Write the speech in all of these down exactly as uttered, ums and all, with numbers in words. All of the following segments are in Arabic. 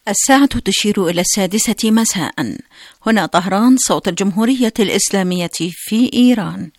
الساعة تشير إلى السادسة مساء. هنا طهران، صوت الجمهورية الإسلامية في إيران.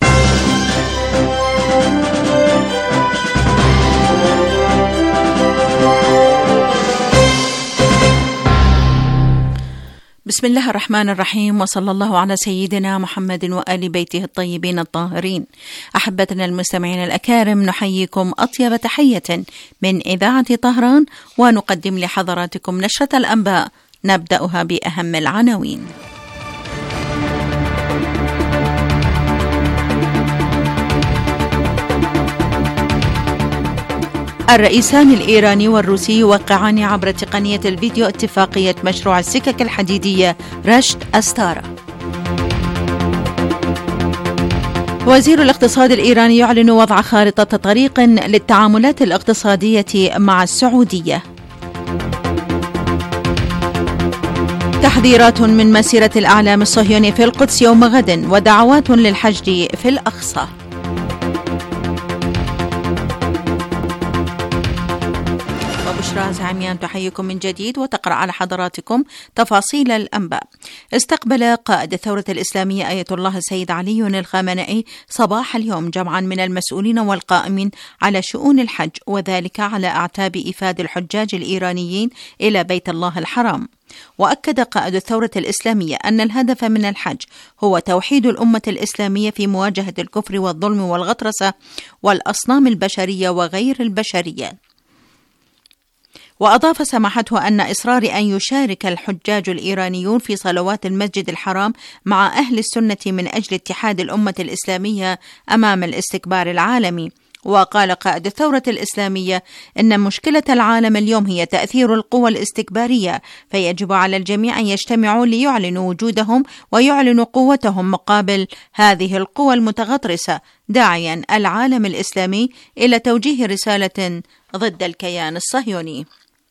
بسم الله الرحمن الرحيم، وصلى الله على سيدنا محمد وآل بيته الطيبين الطاهرين. أحبتنا المستمعين الأكارم، نحييكم أطيب تحية من إذاعة طهران، ونقدم لحضراتكم نشرة الأنباء نبدأها بأهم العناوين. الرئيسان الإيراني والروسي يوقعان عبر تقنية الفيديو اتفاقية مشروع السكك الحديدية رشت أستارة. وزير الاقتصاد الإيراني يعلن وضع خارطة طريق للتعاملات الاقتصادية مع السعودية. تحذيرات من مسيرة الأعلام الصهيوني في القدس يوم غد، ودعوات للحشد في الأقصى. بشرى زعميان تحييكم من جديد وتقرأ على حضراتكم تفاصيل الأنباء. استقبل قائد الثورة الإسلامية آية الله السيد علي الخامنئي صباح اليوم جمعا من المسؤولين والقائمين على شؤون الحج، وذلك على أعتاب إيفاد الحجاج الإيرانيين إلى بيت الله الحرام. وأكد قائد الثورة الإسلامية أن الهدف من الحج هو توحيد الأمة الإسلامية في مواجهة الكفر والظلم والغطرسة والأصنام البشرية وغير البشرية. وأضاف سماحته أن إصرار أن يشارك الحجاج الإيرانيون في صلوات المسجد الحرام مع أهل السنة من أجل اتحاد الأمة الإسلامية أمام الاستكبار العالمي. وقال قائد الثورة الإسلامية إن مشكلة العالم اليوم هي تأثير القوى الاستكبارية، فيجب على الجميع أن يجتمعوا ليعلنوا وجودهم ويعلنوا قوتهم مقابل هذه القوى المتغطرسة، داعيا العالم الإسلامي إلى توجيه رسالة ضد الكيان الصهيوني.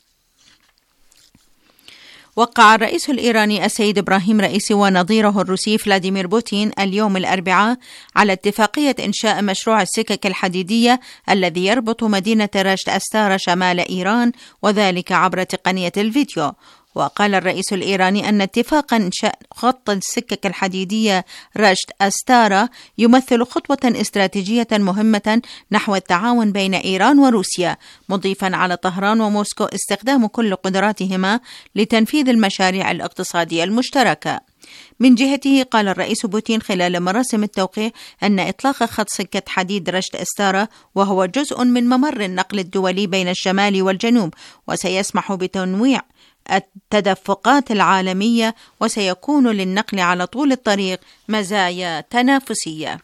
وقع الرئيس الإيراني السيد إبراهيم رئيسي ونظيره الروسي فلاديمير بوتين اليوم الأربعاء على اتفاقية إنشاء مشروع السكك الحديدية الذي يربط مدينة رشت أستارة شمال إيران، وذلك عبر تقنية الفيديو. وقال الرئيس الإيراني أن اتفاق إنشاء خط السكك الحديدية رشت أستارة يمثل خطوة استراتيجية مهمة نحو التعاون بين إيران وروسيا، مضيفا على طهران وموسكو استخدام كل قدراتهما لتنفيذ المشاريع الاقتصادية المشتركة. من جهته قال الرئيس بوتين خلال مراسم التوقيع أن إطلاق خط سكة حديد رشت أستارة وهو جزء من ممر النقل الدولي بين الشمال والجنوب، وسيسمح بتنويع التدفقات العالمية، وسيكون للنقل على طول الطريق مزايا تنافسية.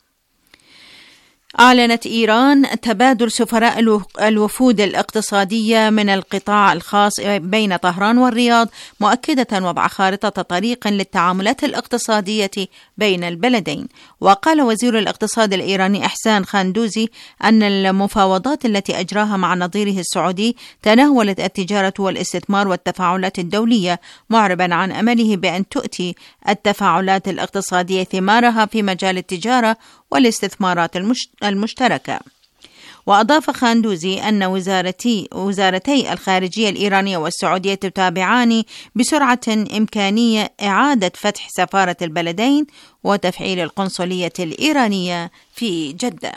أعلنت إيران تبادل سفراء الوفود الاقتصادية من القطاع الخاص بين طهران والرياض، مؤكدة وضع خارطة طريق للتعاملات الاقتصادية بين البلدين. وقال وزير الاقتصاد الإيراني إحسان خاندوزي أن المفاوضات التي أجراها مع نظيره السعودي تناولت التجارة والاستثمار والتفاعلات الدولية، معربا عن أمله بأن تؤتي التفاعلات الاقتصادية ثمارها في مجال التجارة والاستثمارات المشتركة. وأضاف خاندوزي أن وزارتي وزارتي الخارجية الإيرانية والسعودية تتابعان بسرعة إمكانية إعادة فتح سفارة البلدين وتفعيل القنصلية الإيرانية في جدة.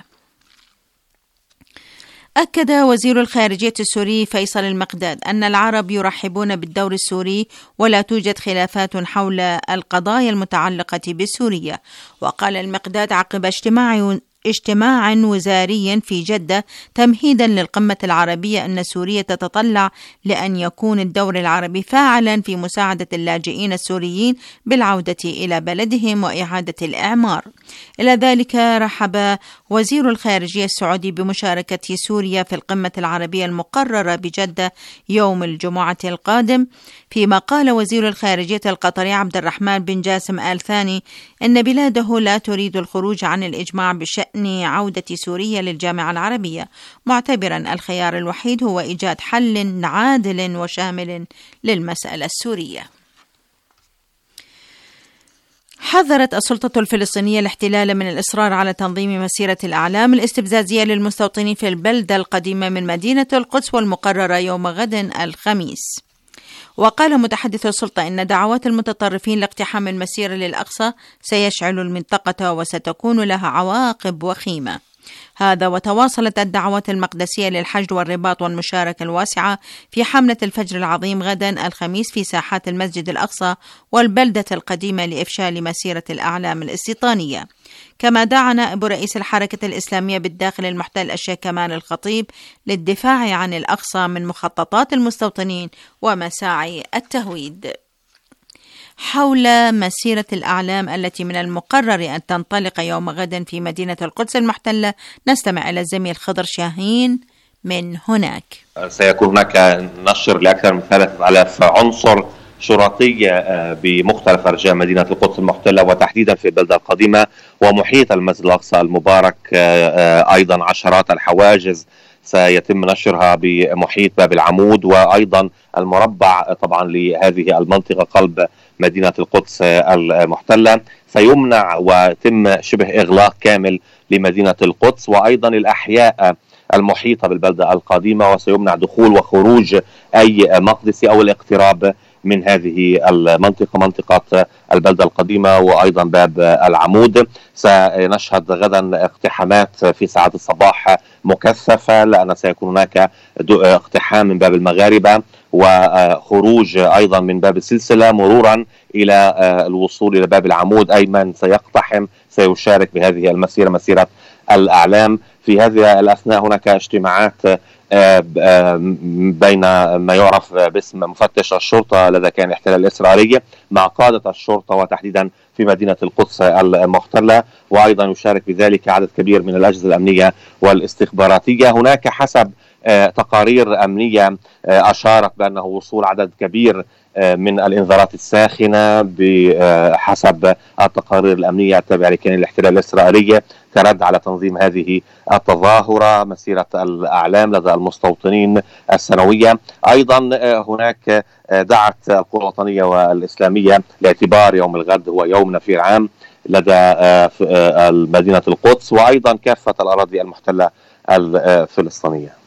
أكد وزير الخارجية السوري فيصل المقداد أن العرب يرحبون بالدور السوري ولا توجد خلافات حول القضايا المتعلقة بسوريا. وقال المقداد عقب اجتماع اجتماع وزاري في جدة تمهيدا للقمة العربية أن سوريا تتطلع لأن يكون الدور العربي فاعلا في مساعدة اللاجئين السوريين بالعودة إلى بلدهم وإعادة الإعمار. إلى ذلك رحب وزير الخارجية السعودي بمشاركة سوريا في القمة العربية المقررة بجدة يوم الجمعة القادم، فيما قال وزير الخارجية القطري عبد الرحمن بن جاسم آل ثاني إن بلاده لا تريد الخروج عن الإجماع بشأن عودة سوريا للجامعة العربية، معتبرا الخيار الوحيد هو إيجاد حل عادل وشامل للمسألة السورية. حذرت السلطة الفلسطينية الاحتلال من الإصرار على تنظيم مسيرة الأعلام الاستفزازية للمستوطنين في البلدة القديمة من مدينة القدس والمقررة يوم غد الخميس. وقال متحدث السلطة إن دعوات المتطرفين لاقتحام المسيرة للأقصى سيشعل المنطقة وستكون لها عواقب وخيمة. هذا وتواصلت الدعوات المقدسية للحشد والرباط والمشاركة الواسعة في حملة الفجر العظيم غدا الخميس في ساحات المسجد الأقصى والبلدة القديمة لإفشال مسيرة الأعلام الاستيطانية. كما دعا نائب رئيس الحركة الإسلامية بالداخل المحتل الشيخ كمال الخطيب للدفاع عن الأقصى من مخططات المستوطنين ومساعي التهويد. حول مسيرة الأعلام التي من المقرر أن تنطلق يوم غد في مدينة القدس المحتلة، نستمع إلى الزميل خضر شاهين من هناك. سيكون هناك نشر لأكثر من ثلاثة آلاف عنصر شرطية بمختلف أرجاء مدينة القدس المحتلة وتحديدا في البلدة القديمة ومحيط المسجد الأقصى المبارك. أيضا عشرات الحواجز سيتم نشرها بمحيط باب العمود وأيضا المربع طبعا لهذه المنطقة قلب مدينة القدس المحتلة. سيمنع ويتم شبه إغلاق كامل لمدينة القدس وأيضا الأحياء المحيطة بالبلدة القديمة، وسيمنع دخول وخروج أي مقدسي أو الاقتراب من هذه المنطقة منطقة البلدة القديمة وأيضا باب العمود. سنشهد غدا اقتحامات في ساعات الصباح مكثفة، لأن سيكون هناك اقتحام من باب المغاربة وخروج أيضا من باب السلسلة مرورا إلى الوصول إلى باب العمود. أي من سيقتحم سيشارك بهذه المسيرة مسيرة الأعلام. في هذه الأثناء هناك اجتماعات بين ما يعرف باسم مفتش الشرطة لدى كيان الاحتلال الإسرائيلي مع قادة الشرطة وتحديدا في مدينة القدس المحتلة، وأيضا يشارك بذلك عدد كبير من الأجهزة الأمنية والاستخباراتية. هناك حسب تقارير أمنية أشارت بأنه وصول عدد كبير من الإنذارات الساخنة بحسب التقارير الأمنية التابعة لكيان الاحتلال الإسرائيلي كرد على تنظيم هذه التظاهرة مسيرة الأعلام لدى المستوطنين السنوية. أيضا هناك دعت القوى الوطنية والإسلامية لاعتبار يوم الغد هو يوم نفير عام لدى مدينة القدس وأيضا كافة الأراضي المحتلة الفلسطينية.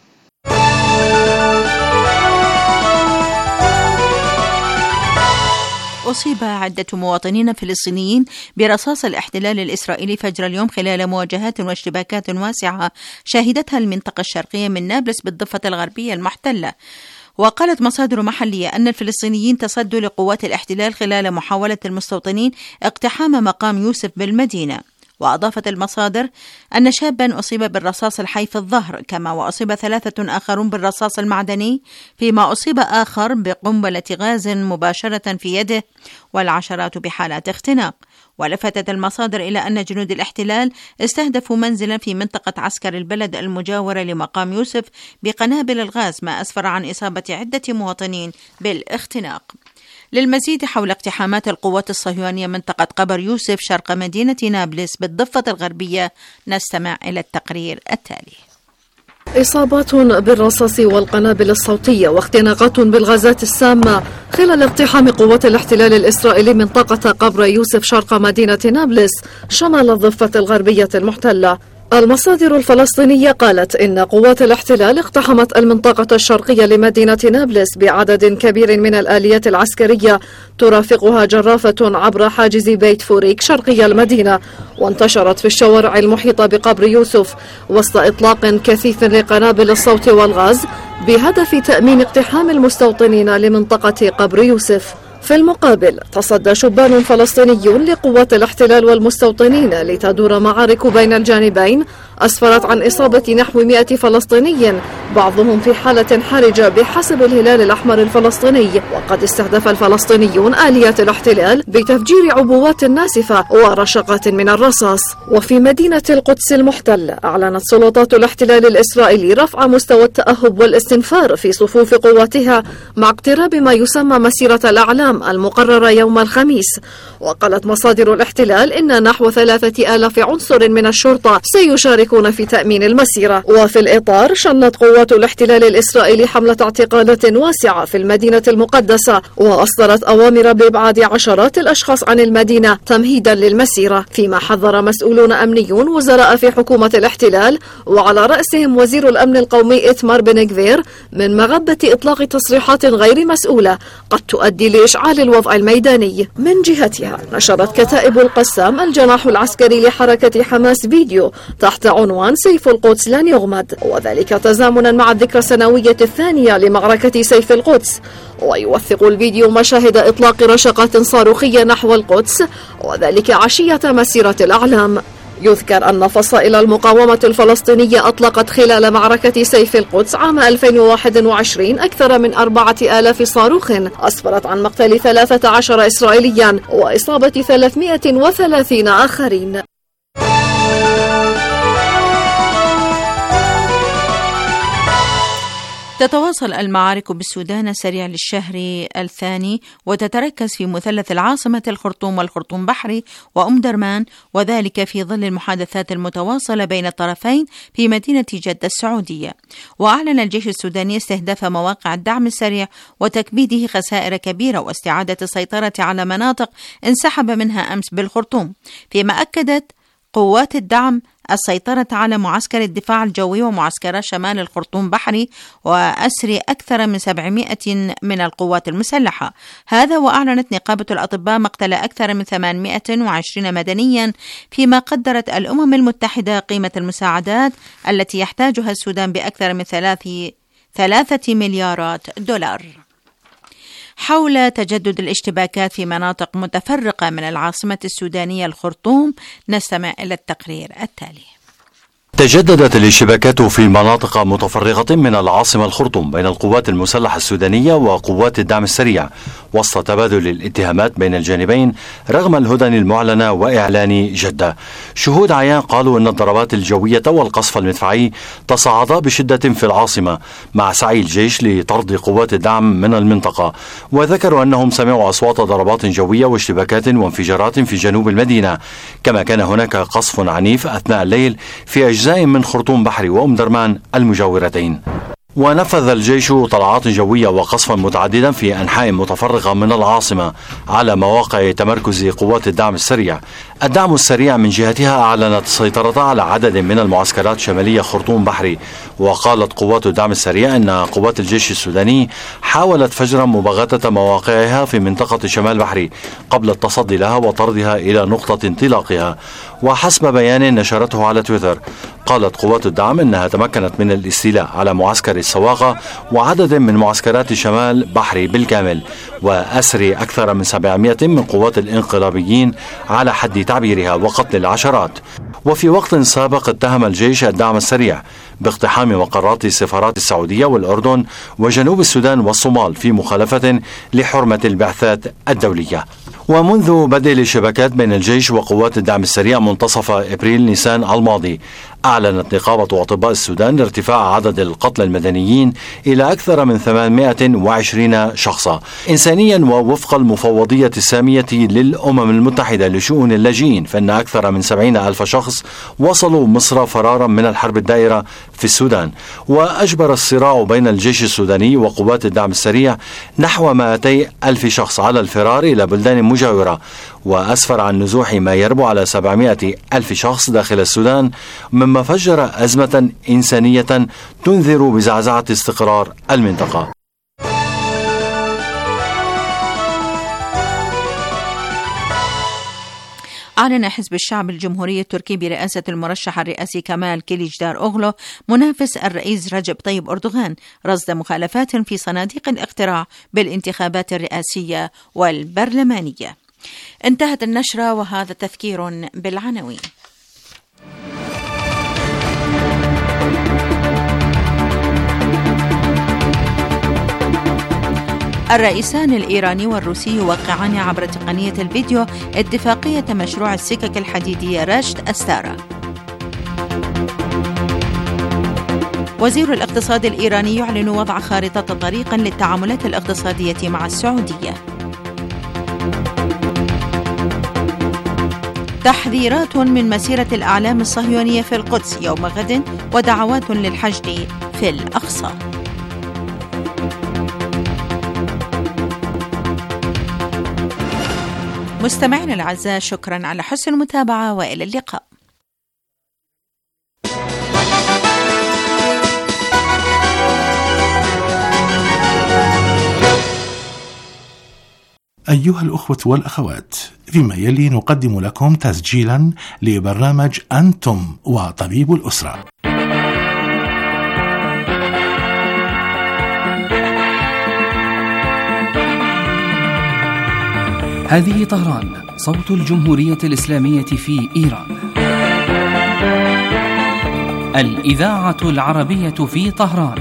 أصيب عدة مواطنين فلسطينيين برصاص الاحتلال الإسرائيلي فجر اليوم خلال مواجهات واشتباكات واسعة شهدتها المنطقة الشرقية من نابلس بالضفة الغربية المحتلة. وقالت مصادر محلية أن الفلسطينيين تصدوا لقوات الاحتلال خلال محاولة المستوطنين اقتحام مقام يوسف بالمدينة. وأضافت المصادر أن شابا أصيب بالرصاص الحي في الظهر، كما وأصيب ثلاثة آخرون بالرصاص المعدني، فيما أصيب آخر بقنبلة غاز مباشرة في يده، والعشرات بحالات اختناق. ولفتت المصادر إلى أن جنود الاحتلال استهدفوا منزلا في منطقة عسكر البلد المجاورة لمقام يوسف بقنابل الغاز، ما أسفر عن إصابة عدة مواطنين بالاختناق. للمزيد حول اقتحامات القوات الصهيونية منطقة قبر يوسف شرق مدينة نابلس بالضفة الغربية، نستمع إلى التقرير التالي. إصابات بالرصاص والقنابل الصوتية واختناقات بالغازات السامة خلال اقتحام قوات الاحتلال الإسرائيلي منطقة قبر يوسف شرق مدينة نابلس شمال الضفة الغربية المحتلة. المصادر الفلسطينية قالت إن قوات الاحتلال اقتحمت المنطقة الشرقية لمدينة نابلس بعدد كبير من الآليات العسكرية ترافقها جرافة عبر حاجز بيت فوريك شرقي المدينة، وانتشرت في الشوارع المحيطة بقبر يوسف وسط إطلاق كثيف لقنابل الصوت والغاز بهدف تأمين اقتحام المستوطنين لمنطقة قبر يوسف. في المقابل تصدى شبان فلسطينيون لقوات الاحتلال والمستوطنين لتدور معارك بين الجانبين أسفرت عن إصابة نحو مئة فلسطيني، بعضهم في حالة حرجة بحسب الهلال الأحمر الفلسطيني. وقد استهدف الفلسطينيون آليات الاحتلال بتفجير عبوات ناسفة ورشقات من الرصاص. وفي مدينة القدس المحتلة أعلنت سلطات الاحتلال الإسرائيلي رفع مستوى التأهب والاستنفار في صفوف قواتها مع اقتراب ما يسمى مسيرة الأعلام السام المقررة يوم الخميس. وقالت مصادر الاحتلال إن نحو ثلاثة آلاف عنصر من الشرطة سيشاركون في تأمين المسيرة. وفي الإطار شنت قوات الاحتلال الإسرائيلي حملة اعتقالات واسعة في المدينة المقدسة، وأصدرت أوامر بإبعاد عشرات الأشخاص عن المدينة تمهيدا للمسيرة، فيما حذر مسؤولون أمنيون وزراء في حكومة الاحتلال وعلى رأسهم وزير الأمن القومي إتمار بن غفير من مغبة إطلاق تصريحات غير مسؤولة قد تؤدي لإشعال الوضع الميداني. من جهتها نشرت كتائب القسام الجناح العسكري لحركة حماس فيديو تحت عنوان سيف القدس لن يغمد، وذلك تزامنا مع الذكرى السنوية الثانية لمعركة سيف القدس. ويوثق الفيديو مشاهد إطلاق رشقات صاروخية نحو القدس، وذلك عشية مسيرة الأعلام. يذكر أن فصائل المقاومة الفلسطينية أطلقت خلال معركة سيف القدس عام ألفين وواحد وعشرين أكثر من أربعة آلاف صاروخ أسفرت عن مقتل ثلاثة عشر إسرائيليا وإصابة ثلاثمائة وثلاثين آخرين. تتواصل المعارك بالسودان السريع للشهر الثاني وتتركز في مثلث العاصمة الخرطوم والخرطوم بحري وأم درمان، وذلك في ظل المحادثات المتواصلة بين الطرفين في مدينة جدة السعودية. وأعلن الجيش السوداني استهداف مواقع الدعم السريع وتكبيده خسائر كبيرة واستعادة السيطرة على مناطق انسحب منها أمس بالخرطوم، فيما أكدت قوات الدعم السيطرة على معسكر الدفاع الجوي ومعسكر شمال الخرطوم بحري وأسر أكثر من سبعمائة من القوات المسلحة. هذا وأعلنت نقابة الأطباء مقتل أكثر من ثمانمائة وعشرين مدنيا، فيما قدرت الأمم المتحدة قيمة المساعدات التي يحتاجها السودان بأكثر من ثلاثة مليارات دولار. حول تجدد الاشتباكات في مناطق متفرقة من العاصمة السودانية الخرطوم، نستمع إلى التقرير التالي. تجددت الاشتباكات في مناطق متفرقة من العاصمة الخرطوم بين القوات المسلحة السودانية وقوات الدعم السريع وسط تبادل الاتهامات بين الجانبين رغم الهدن المعلنة وإعلان جدة. شهود عيان قالوا أن الضربات الجوية والقصف المدفعي تصاعدا بشدة في العاصمة مع سعي الجيش لطرد قوات الدعم من المنطقة، وذكروا أنهم سمعوا أصوات ضربات جوية واشتباكات وانفجارات في جنوب المدينة، كما كان هناك قصف عنيف أثناء الليل في أجزاء من خرطوم بحري وأم درمان المجاورتين. ونفذ الجيش طلعات جوية وقصفا متعددا في أنحاء متفرقة من العاصمة على مواقع تمركز قوات الدعم السريع. الدعم السريع من جهتها أعلنت السيطرة على عدد من المعسكرات شمالية خرطوم بحري، وقالت قوات الدعم السريع أن قوات الجيش السوداني حاولت فجر مباغتة مواقعها في منطقة شمال بحري قبل التصدي لها وطردها إلى نقطة انطلاقها. وحسب بيان نشرته على تويتر، قالت قوات الدعم أنها تمكنت من الاستيلاء على معسكر السواقة وعدد من معسكرات شمال بحري بالكامل وأسر أكثر من سبعمائة من قوات الانقلابيين على حد تعبيرها وقتل العشرات. وفي وقت سابق اتهم الجيش الدعم السريع باقتحام مقرات السفارات السعودية والأردن وجنوب السودان والصومال في مخالفة لحرمة البعثات الدولية. ومنذ بدء الشبكات بين الجيش وقوات الدعم السريع منتصف إبريل نيسان الماضي، أعلنت نقابة أطباء السودان ارتفاع عدد القتلى المدنيين إلى أكثر من ثمانمائة وعشرين شخصا إنسانيا. ووفق المفوضية السامية للأمم المتحدة لشؤون اللاجئين، فإن أكثر من سبعين ألف شخص وصلوا مصر فرارا من الحرب الدائرة في السودان. وأجبر الصراع بين الجيش السوداني وقوات الدعم السريع نحو مائتي ألف شخص على الفرار إلى بلدان مجاورة، وأسفر عن نزوح ما يربو على سبعمائة ألف شخص داخل السودان، مما فجر أزمة إنسانية تنذر بزعزعة استقرار المنطقة. أعلن حزب الشعب الجمهوري التركي برئاسة المرشح الرئاسي كمال كليجدار أوغلو منافس الرئيس رجب طيب أردوغان رصد مخالفات في صناديق الاقتراع بالانتخابات الرئاسية والبرلمانية. انتهت النشرة وهذا تذكير بالعناوين. الرئيسان الإيراني والروسي يوقعان عبر تقنية الفيديو اتفاقية مشروع السكك الحديدية رشت أستارا. وزير الاقتصاد الإيراني يعلن وضع خارطة طريق للتعاملات الاقتصادية مع السعودية. تحذيرات من مسيرة الأعلام الصهيونية في القدس يوم غد، ودعوات للحشد في الأقصى. مستمعينا الأعزاء، شكرا على حسن المتابعة وإلى اللقاء. أيها الأخوة والأخوات، فيما يلي نقدم لكم تسجيلا لبرنامج أنتم وطبيب الأسرة. هذه طهران، صوت الجمهورية الإسلامية في إيران. الإذاعة العربية في طهران.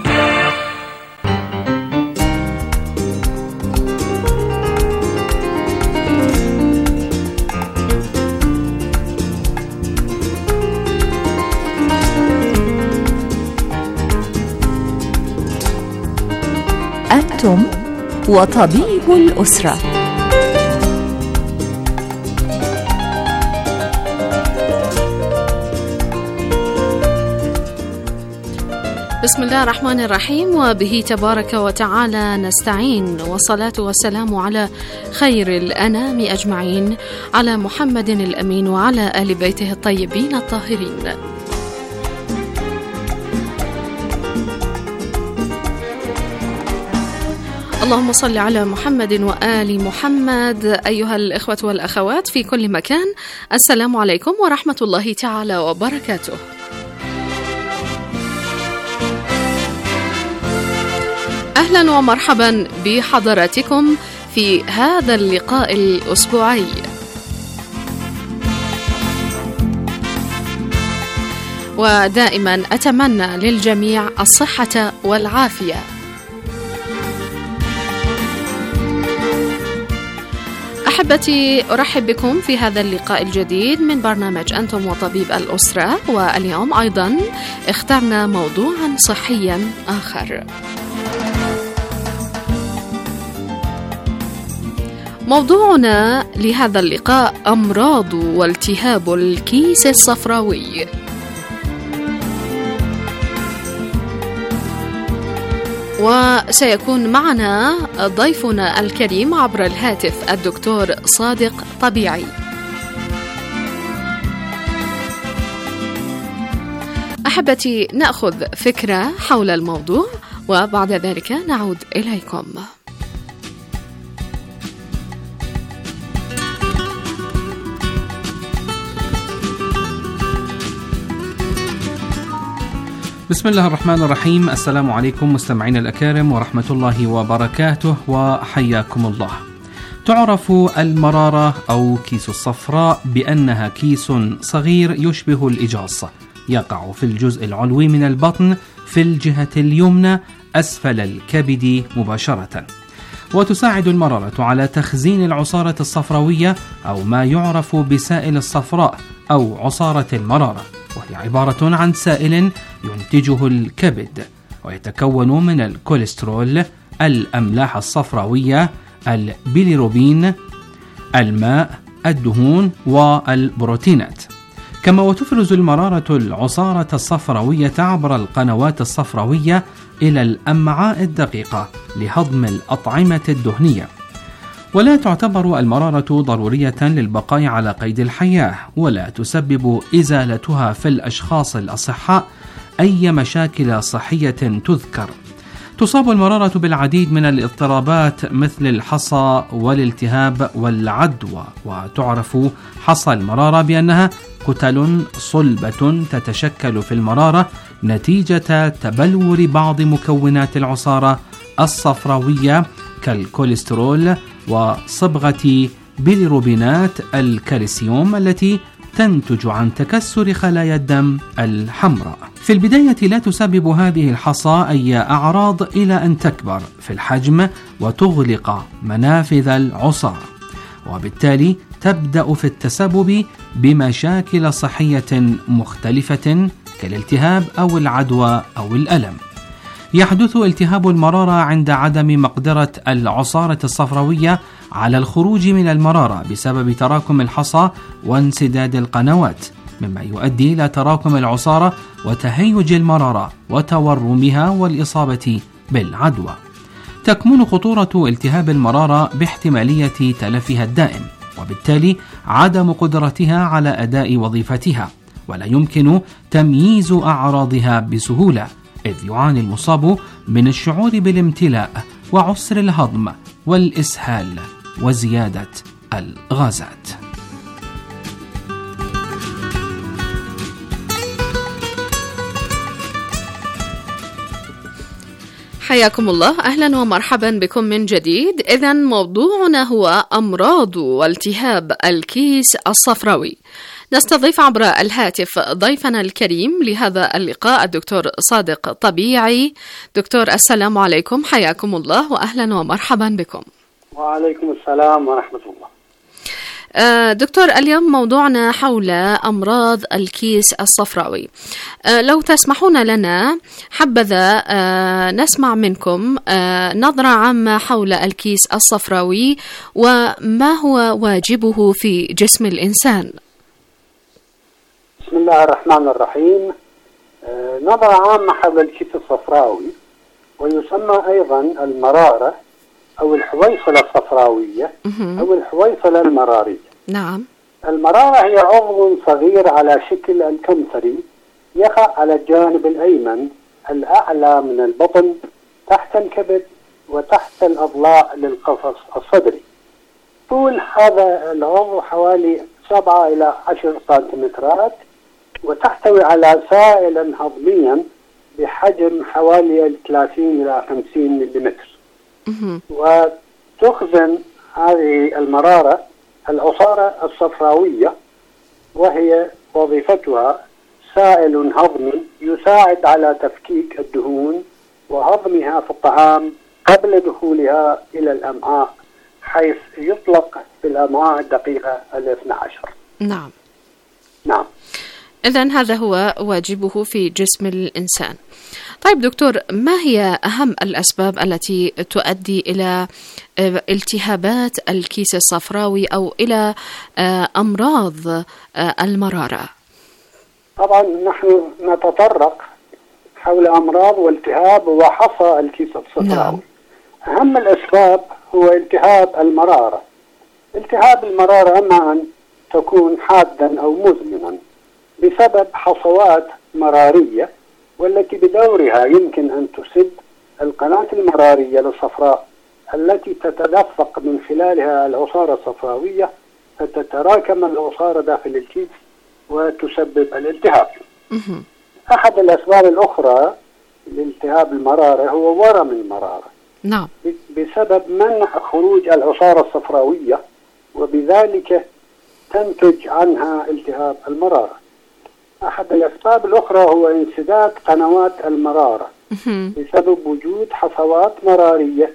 أنتم وطبيب الأسرة. بسم الله الرحمن الرحيم، وبه تبارك وتعالى نستعين، والصلاة والسلام على خير الأنام أجمعين، على محمد الأمين وعلى آل بيته الطيبين الطاهرين. اللهم صل على محمد وآل محمد. أيها الإخوة والأخوات في كل مكان، السلام عليكم ورحمة الله تعالى وبركاته. أهلا ومرحبا بحضراتكم في هذا اللقاء الأسبوعي. ودائما أتمنى للجميع الصحة والعافية. أحبتي، أرحب بكم في هذا اللقاء الجديد من برنامج أنتم وطبيب الأسرة، واليوم أيضا اخترنا موضوعا صحيا آخر. موضوعنا لهذا اللقاء أمراض والتهاب الكيس الصفراوي. وسيكون معنا ضيفنا الكريم عبر الهاتف الدكتور صادق طبيعي. أحبتي، نأخذ فكرة حول الموضوع وبعد ذلك نعود إليكم. بسم الله الرحمن الرحيم. السلام عليكم مستمعين الأكارم ورحمة الله وبركاته، وحياكم الله. تعرف المرارة أو كيس الصفراء بأنها كيس صغير يشبه الإجاص، يقع في الجزء العلوي من البطن في الجهة اليمنى أسفل الكبد مباشرة، وتساعد المرارة على تخزين العصارة الصفراوية أو ما يعرف بسائل الصفراء أو عصارة المرارة، وهي عبارة عن سائل ينتجه الكبد، ويتكون من الكوليسترول، الأملاح الصفراوية، البيليروبين، الماء، الدهون والبروتينات. كما وتفرز المرارة العصارة الصفراوية عبر القنوات الصفراوية إلى الأمعاء الدقيقة لهضم الأطعمة الدهنية. ولا تعتبر المرارة ضرورية للبقاء على قيد الحياة، ولا تسبب إزالتها في الأشخاص الأصحاء أي مشاكل صحية تذكر. تصاب المرارة بالعديد من الاضطرابات مثل الحصى والالتهاب والعدوى، وتعرف حصى المرارة بأنها كتل صلبة تتشكل في المرارة نتيجة تبلور بعض مكونات العصارة الصفراوية كالكوليسترول وصبغة بيليروبينات الكالسيوم التي تنتج عن تكسر خلايا الدم الحمراء. في البداية لا تسبب هذه الحصى أي أعراض إلى أن تكبر في الحجم وتغلق منافذ العصارة، وبالتالي تبدأ في التسبب بمشاكل صحية مختلفة كالالتهاب أو العدوى أو الألم. يحدث التهاب المرارة عند عدم مقدرة العصارة الصفراوية على الخروج من المرارة بسبب تراكم الحصى وانسداد القنوات، مما يؤدي إلى تراكم العصارة وتهيج المرارة وتورمها والإصابة بالعدوى. تكمن خطورة التهاب المرارة باحتمالية تلفها الدائم، وبالتالي عدم قدرتها على أداء وظيفتها، ولا يمكن تمييز أعراضها بسهولة، إذ يعاني المصاب من الشعور بالامتلاء وعسر الهضم والإسهال وزيادة الغازات. حياكم الله، أهلا ومرحبا بكم من جديد. إذن موضوعنا هو أمراض والتهاب الكيس الصفراوي. نستضيف عبر الهاتف ضيفنا الكريم لهذا اللقاء الدكتور صادق طبيعي. دكتور السلام عليكم، حياكم الله وأهلا ومرحبا بكم. وعليكم السلام ورحمة الله. دكتور، اليوم موضوعنا حول أمراض الكيس الصفراوي. لو تسمحون لنا حبذا نسمع منكم نظرة عامة حول الكيس الصفراوي وما هو واجبه في جسم الإنسان. بسم الله الرحمن الرحيم. نظرة عامة حول الكيس الصفراوي، ويسمى أيضا المرارة أو الحويصلة الصفراوية أو الحويصلة المرارية. نعم. المرارة هي عضو صغير على شكل الكمثري يقع على الجانب الأيمن الأعلى من البطن تحت الكبد وتحت الأضلاع للقفص الصدري. طول هذا العضو حوالي سبعة إلى عشر سنتيمترات، وتحتوي على سائلا هضميا بحجم حوالي ثلاثين إلى خمسين مليمتر. وتخزن هذه المرارة العصارة الصفراوية، وهي وظيفتها سائل هضمي يساعد على تفكيك الدهون وهضمها في الطعام قبل دخولها إلى الأمعاء، حيث يطلق في الأمعاء الدقيقة الاثنى عشر. نعم. نعم. إذن هذا هو واجبه في جسم الإنسان. طيب دكتور، ما هي أهم الأسباب التي تؤدي إلى التهابات الكيس الصفراوي أو إلى أمراض المرارة؟ طبعا نحن نتطرق حول أمراض والتهاب وحصى الكيس الصفراوي. نعم. أهم الأسباب هو التهاب المرارة. التهاب المرارة إما أن تكون حادا أو مزمنا بسبب حصوات مرارية، والتي بدورها يمكن أن تسد القناة المرارية الصفراء التي تتدفق من خلالها العصارة الصفراوية، فتتراكم العصارة داخل الكيس وتسبب الالتهاب. أحد الأسباب الأخرى لالتهاب المرارة هو ورم المرارة. نعم. بسبب منع خروج العصارة الصفراوية، وبذلك تنتج عنها التهاب المرارة. أحد الأسباب الأخرى هو انسداد قنوات المرارة بسبب وجود حصوات مرارية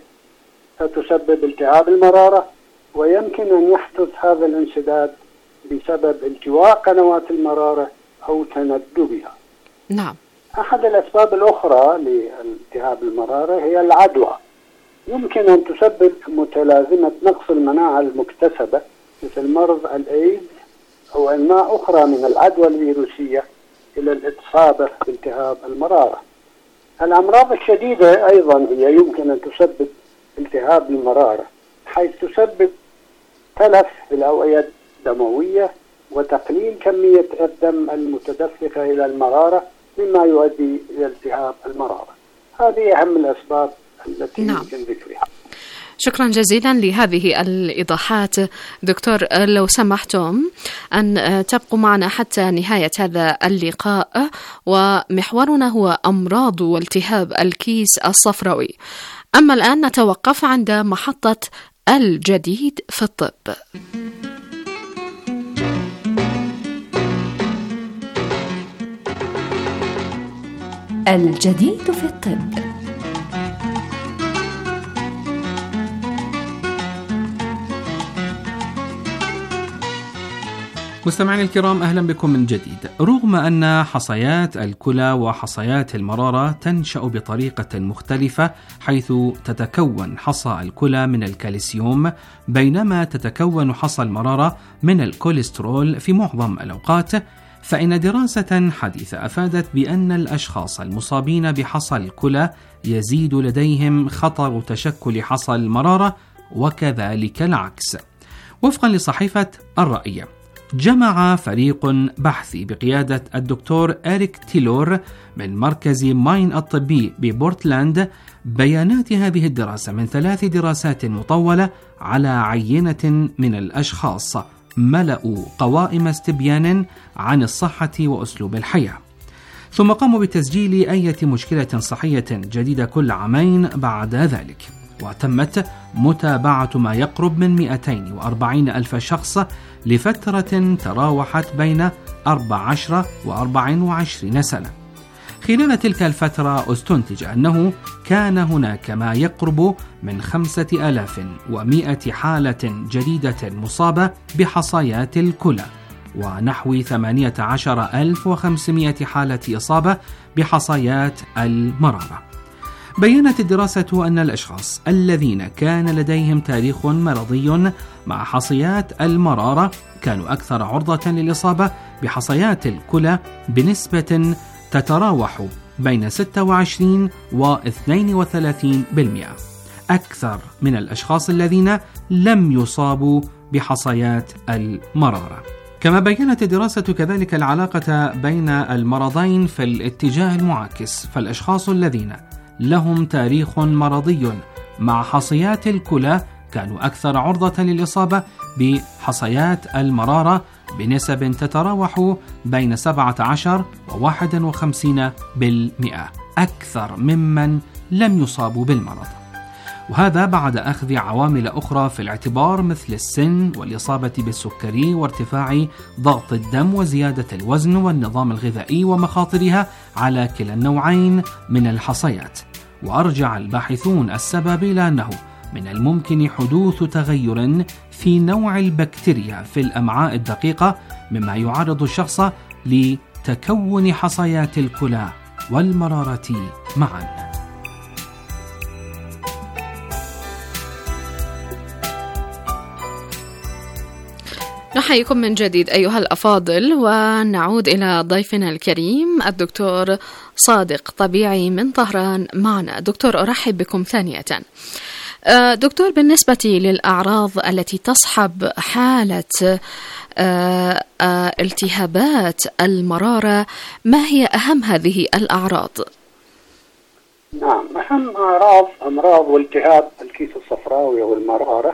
فتسبب التهاب المرارة، ويمكن أن يحدث هذا الانسداد بسبب التواء قنوات المرارة أو تندبها. نعم. أحد الأسباب الأخرى لالتهاب المرارة هي العدوى. يمكن أن تسبب متلازمة نقص المناعة المكتسبة مثل مرض الإيدز أو أنواع أخرى من العدوى الفيروسية إلى الإصابة بالتهاب المرارة. الأمراض الشديدة أيضا هي يمكن أن تسبب التهاب المرارة، حيث تسبب تلف في الأوعية الدموية وتقليل كمية الدم المتدفقة إلى المرارة، مما يؤدي إلى التهاب المرارة. هذه أهم الأسباب التي نعم. يمكن ذكرها. شكرا جزيلا لهذه الإيضاحات دكتور. لو سمحتم أن تبقوا معنا حتى نهاية هذا اللقاء، ومحورنا هو أمراض والتهاب الكيس الصفراوي. أما الآن نتوقف عند محطة الجديد في الطب. الجديد في الطب. مستمعينا الكرام، أهلا بكم من جديد. رغم أن حصيات الكلى وحصيات المرارة تنشأ بطريقة مختلفة، حيث تتكون حصى الكلى من الكالسيوم بينما تتكون حصى المرارة من الكوليسترول في معظم الأوقات، فإن دراسة حديثة أفادت بأن الأشخاص المصابين بحصى الكلى يزيد لديهم خطر تشكل حصى المرارة وكذلك العكس. وفقا لصحيفة الرأي، جمع فريق بحثي بقيادة الدكتور إريك تيلور من مركز ماين الطبي ببورتلاند بيانات هذه الدراسة من ثلاث دراسات مطولة على عينة من الأشخاص ملأوا قوائم استبيان عن الصحة وأسلوب الحياة، ثم قاموا بتسجيل أي مشكلة صحية جديدة كل عامين بعد ذلك، وتمت متابعة ما يقرب من مئتين وأربعين ألف شخص لفترة تراوحت بين أربع عشرة وأربع وعشرين سنة. خلال تلك الفترة استنتج أنه كان هناك ما يقرب من خمسة آلاف ومئة حالة جديدة مصابة بحصيات الكلى، ونحو ثمانية عشر ألف وخمسمئة حالة إصابة بحصيات المرارة. بيّنت الدراسة أن الأشخاص الذين كان لديهم تاريخ مرضي مع حصيات المرارة كانوا أكثر عرضة للإصابة بحصيات الكلى بنسبة تتراوح بين ستة وعشرين واثنين وثلاثين بالمئة، أكثر من الأشخاص الذين لم يصابوا بحصيات المرارة. كما بيّنت الدراسة كذلك العلاقة بين المرضين في الاتجاه المعاكس، فالأشخاص الذين لهم تاريخ مرضي مع حصيات الكلى كانوا أكثر عرضة للإصابة بحصيات المرارة بنسب تتراوح بين سبعة عشر وواحد وخمسين بالمئة، أكثر ممن لم يصابوا بالمرض. وهذا بعد أخذ عوامل أخرى في الاعتبار مثل السن والإصابة بالسكري وارتفاع ضغط الدم وزيادة الوزن والنظام الغذائي ومخاطرها على كلا النوعين من الحصيات. وأرجع الباحثون السبب إلى أنه من الممكن حدوث تغير في نوع البكتيريا في الأمعاء الدقيقة مما يعرض الشخص لتكون حصيات الكلى والمرارة معا. نحييكم من جديد أيها الأفاضل، ونعود إلى ضيفنا الكريم الدكتور صادق طبيعي من طهران معنا. دكتور، أرحب بكم ثانية. دكتور، بالنسبة للأعراض التي تصحب حالة التهابات المرارة، ما هي أهم هذه الأعراض؟ نعم، أهم أعراض أمراض والتهاب الكيس الصفراوي والمرارة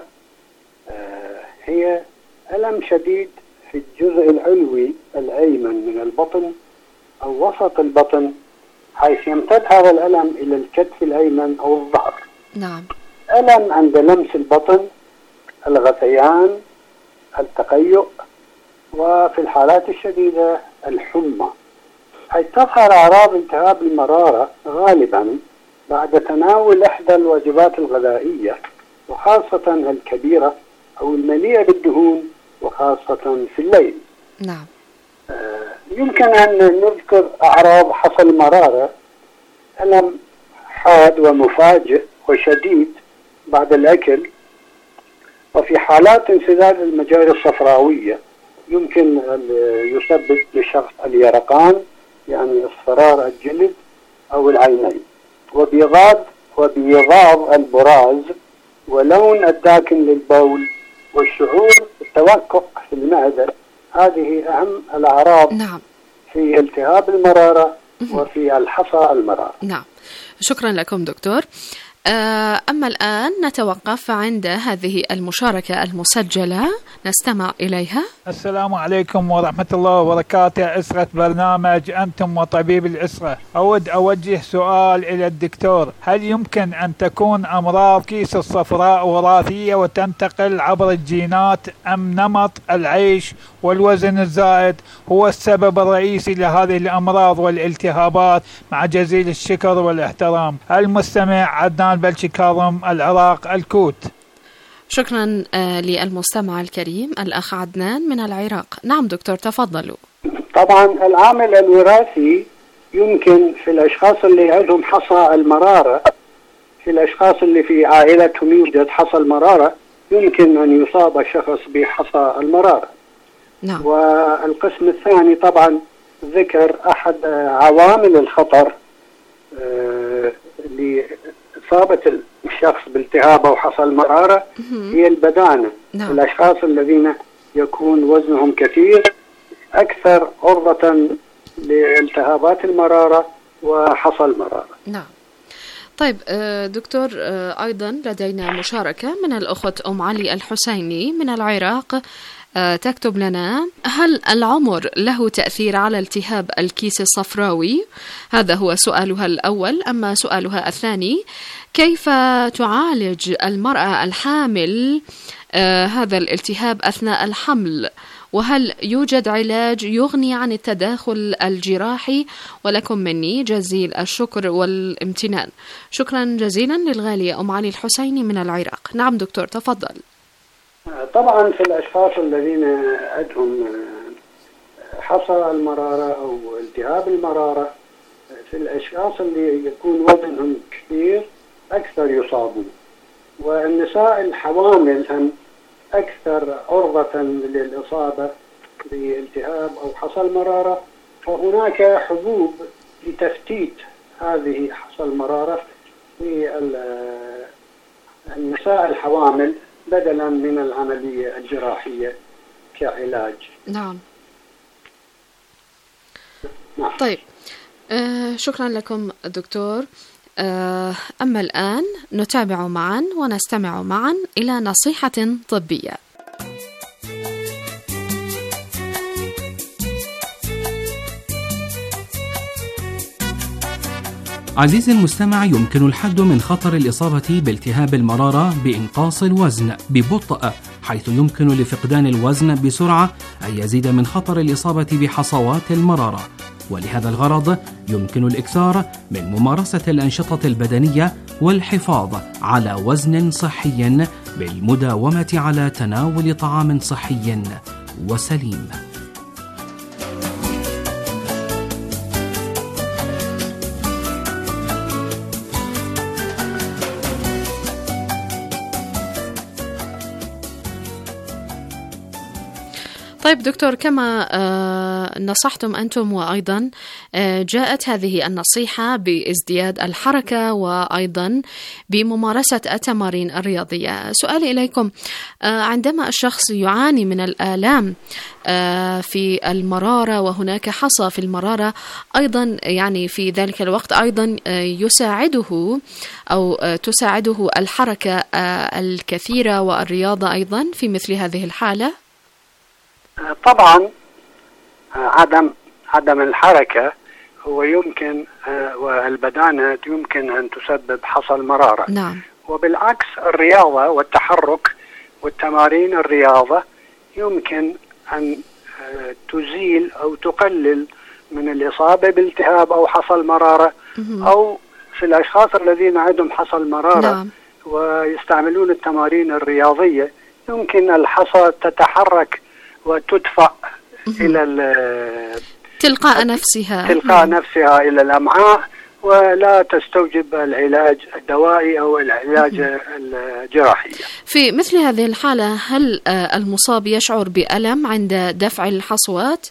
هي ألم شديد في الجزء العلوي الأيمن من البطن أو وسط البطن، حيث يمتد هذا الألم إلى الكتف الأيمن أو الظهر. نعم. ألم عند لمس البطن، الغثيان، التقيؤ، وفي الحالات الشديدة الحمى. حيث تظهر أعراض التهاب المرارة غالبا بعد تناول إحدى الوجبات الغذائية، وخاصة الكبيرة أو المليئة بالدهون، وخاصة في الليل. نعم. آه يمكن أن نذكر أعراض حصى المرارة: ألم حاد ومفاجئ وشديد بعد الأكل، وفي حالات انسداد المجاري الصفراوية يمكن يسبب للشخص اليرقان، يعني اصفرار الجلد أو العينين، وبيضاد وبيضاض البراز، ولون الداكن للبول، والشعور بالتوقع في المعدة. هذه أهم الأعراض. نعم. في التهاب المرارة وفي الحصى المرارة. نعم، شكرا لكم دكتور. أما الآن نتوقف عند هذه المشاركة المسجلة، نستمع إليها. السلام عليكم ورحمة الله وبركاته، أسرة برنامج أنتم وطبيب الأسرة. أود أوجه سؤال إلى الدكتور: هل يمكن أن تكون أمراض كيس الصفراء وراثية وتنتقل عبر الجينات، أم نمط العيش والوزن الزائد هو السبب الرئيسي لهذه الأمراض والالتهابات؟ مع جزيل الشكر والاحترام، المستمع عدنان بلشي كاظم، العراق، الكوت. شكرا للمستمع الكريم الأخ عدنان من العراق. نعم دكتور تفضلوا. طبعا العامل الوراثي يمكن في الأشخاص اللي عندهم حصى المرارة، في الأشخاص اللي في عائلتهم يوجد حصى المرارة يمكن أن يصاب الشخص بحصى المرارة. نعم. والقسم الثاني طبعا ذكر أحد عوامل الخطر لإصابة الشخص بالتهاب أو حصى المرارة هي البدانة. نعم. الأشخاص الذين يكون وزنهم كثير أكثر عرضة لالتهابات المرارة وحصى المرارة. نعم. طيب دكتور، أيضا لدينا مشاركة من الأخت أم علي الحسيني من العراق، تكتب لنا: هل العمر له تأثير على التهاب الكيس الصفراوي؟ هذا هو سؤالها الأول. أما سؤالها الثاني: كيف تعالج المرأة الحامل آه هذا الالتهاب أثناء الحمل؟ وهل يوجد علاج يغني عن التداخل الجراحي؟ ولكم مني جزيل الشكر والامتنان. شكرا جزيلا للغالية أم علي الحسيني من العراق. نعم دكتور تفضل. طبعا في الأشخاص الذين عندهم حصى المرارة أو التهاب المرارة، في الأشخاص اللي يكون وزنهم كبير أكثر يصابون، والنساء الحوامل هم أكثر عرضة للإصابة بالتهاب أو حصى المرارة. وهناك حبوب لتفتيت هذه حصى المرارة في النساء الحوامل بدلا من العملية الجراحية كعلاج. نعم. نعم. طيب آه شكرا لكم دكتور. آه أما الآن نتابع معا ونستمع معا إلى نصيحة طبية. عزيزي المستمع، يمكن الحد من خطر الإصابة بالتهاب المرارة بإنقاص الوزن ببطء، حيث يمكن لفقدان الوزن بسرعة أن يزيد من خطر الإصابة بحصوات المرارة. ولهذا الغرض يمكن الإكثار من ممارسة الأنشطة البدنية والحفاظ على وزن صحي بالمداومة على تناول طعام صحي وسليم. طيب دكتور، كما نصحتم أنتم وأيضا جاءت هذه النصيحة بازدياد الحركة وأيضا بممارسة التمارين الرياضية. سؤالي إليكم: عندما الشخص يعاني من الآلام في المرارة وهناك حصى في المرارة أيضا، يعني في ذلك الوقت أيضا يساعده أو تساعده الحركة الكثيرة والرياضة أيضا في مثل هذه الحالة؟ طبعا عدم عدم الحركة هو يمكن والبدانة يمكن أن تسبب حصى المرارة. نعم. وبالعكس الرياضة والتحرك والتمارين الرياضة يمكن أن تزيل أو تقلل من الإصابة بالتهاب أو حصى المرارة. أو في الأشخاص الذين عندهم حصى المرارة نعم. ويستعملون التمارين الرياضية يمكن الحصى تتحرك وتدفع إلى تلقاء نفسها تلقاء نفسها إلى الأمعاء، ولا تستوجب العلاج الدوائي أو العلاج الجراحي. في مثل هذه الحالة هل المصاب يشعر بألم عند دفع الحصوات؟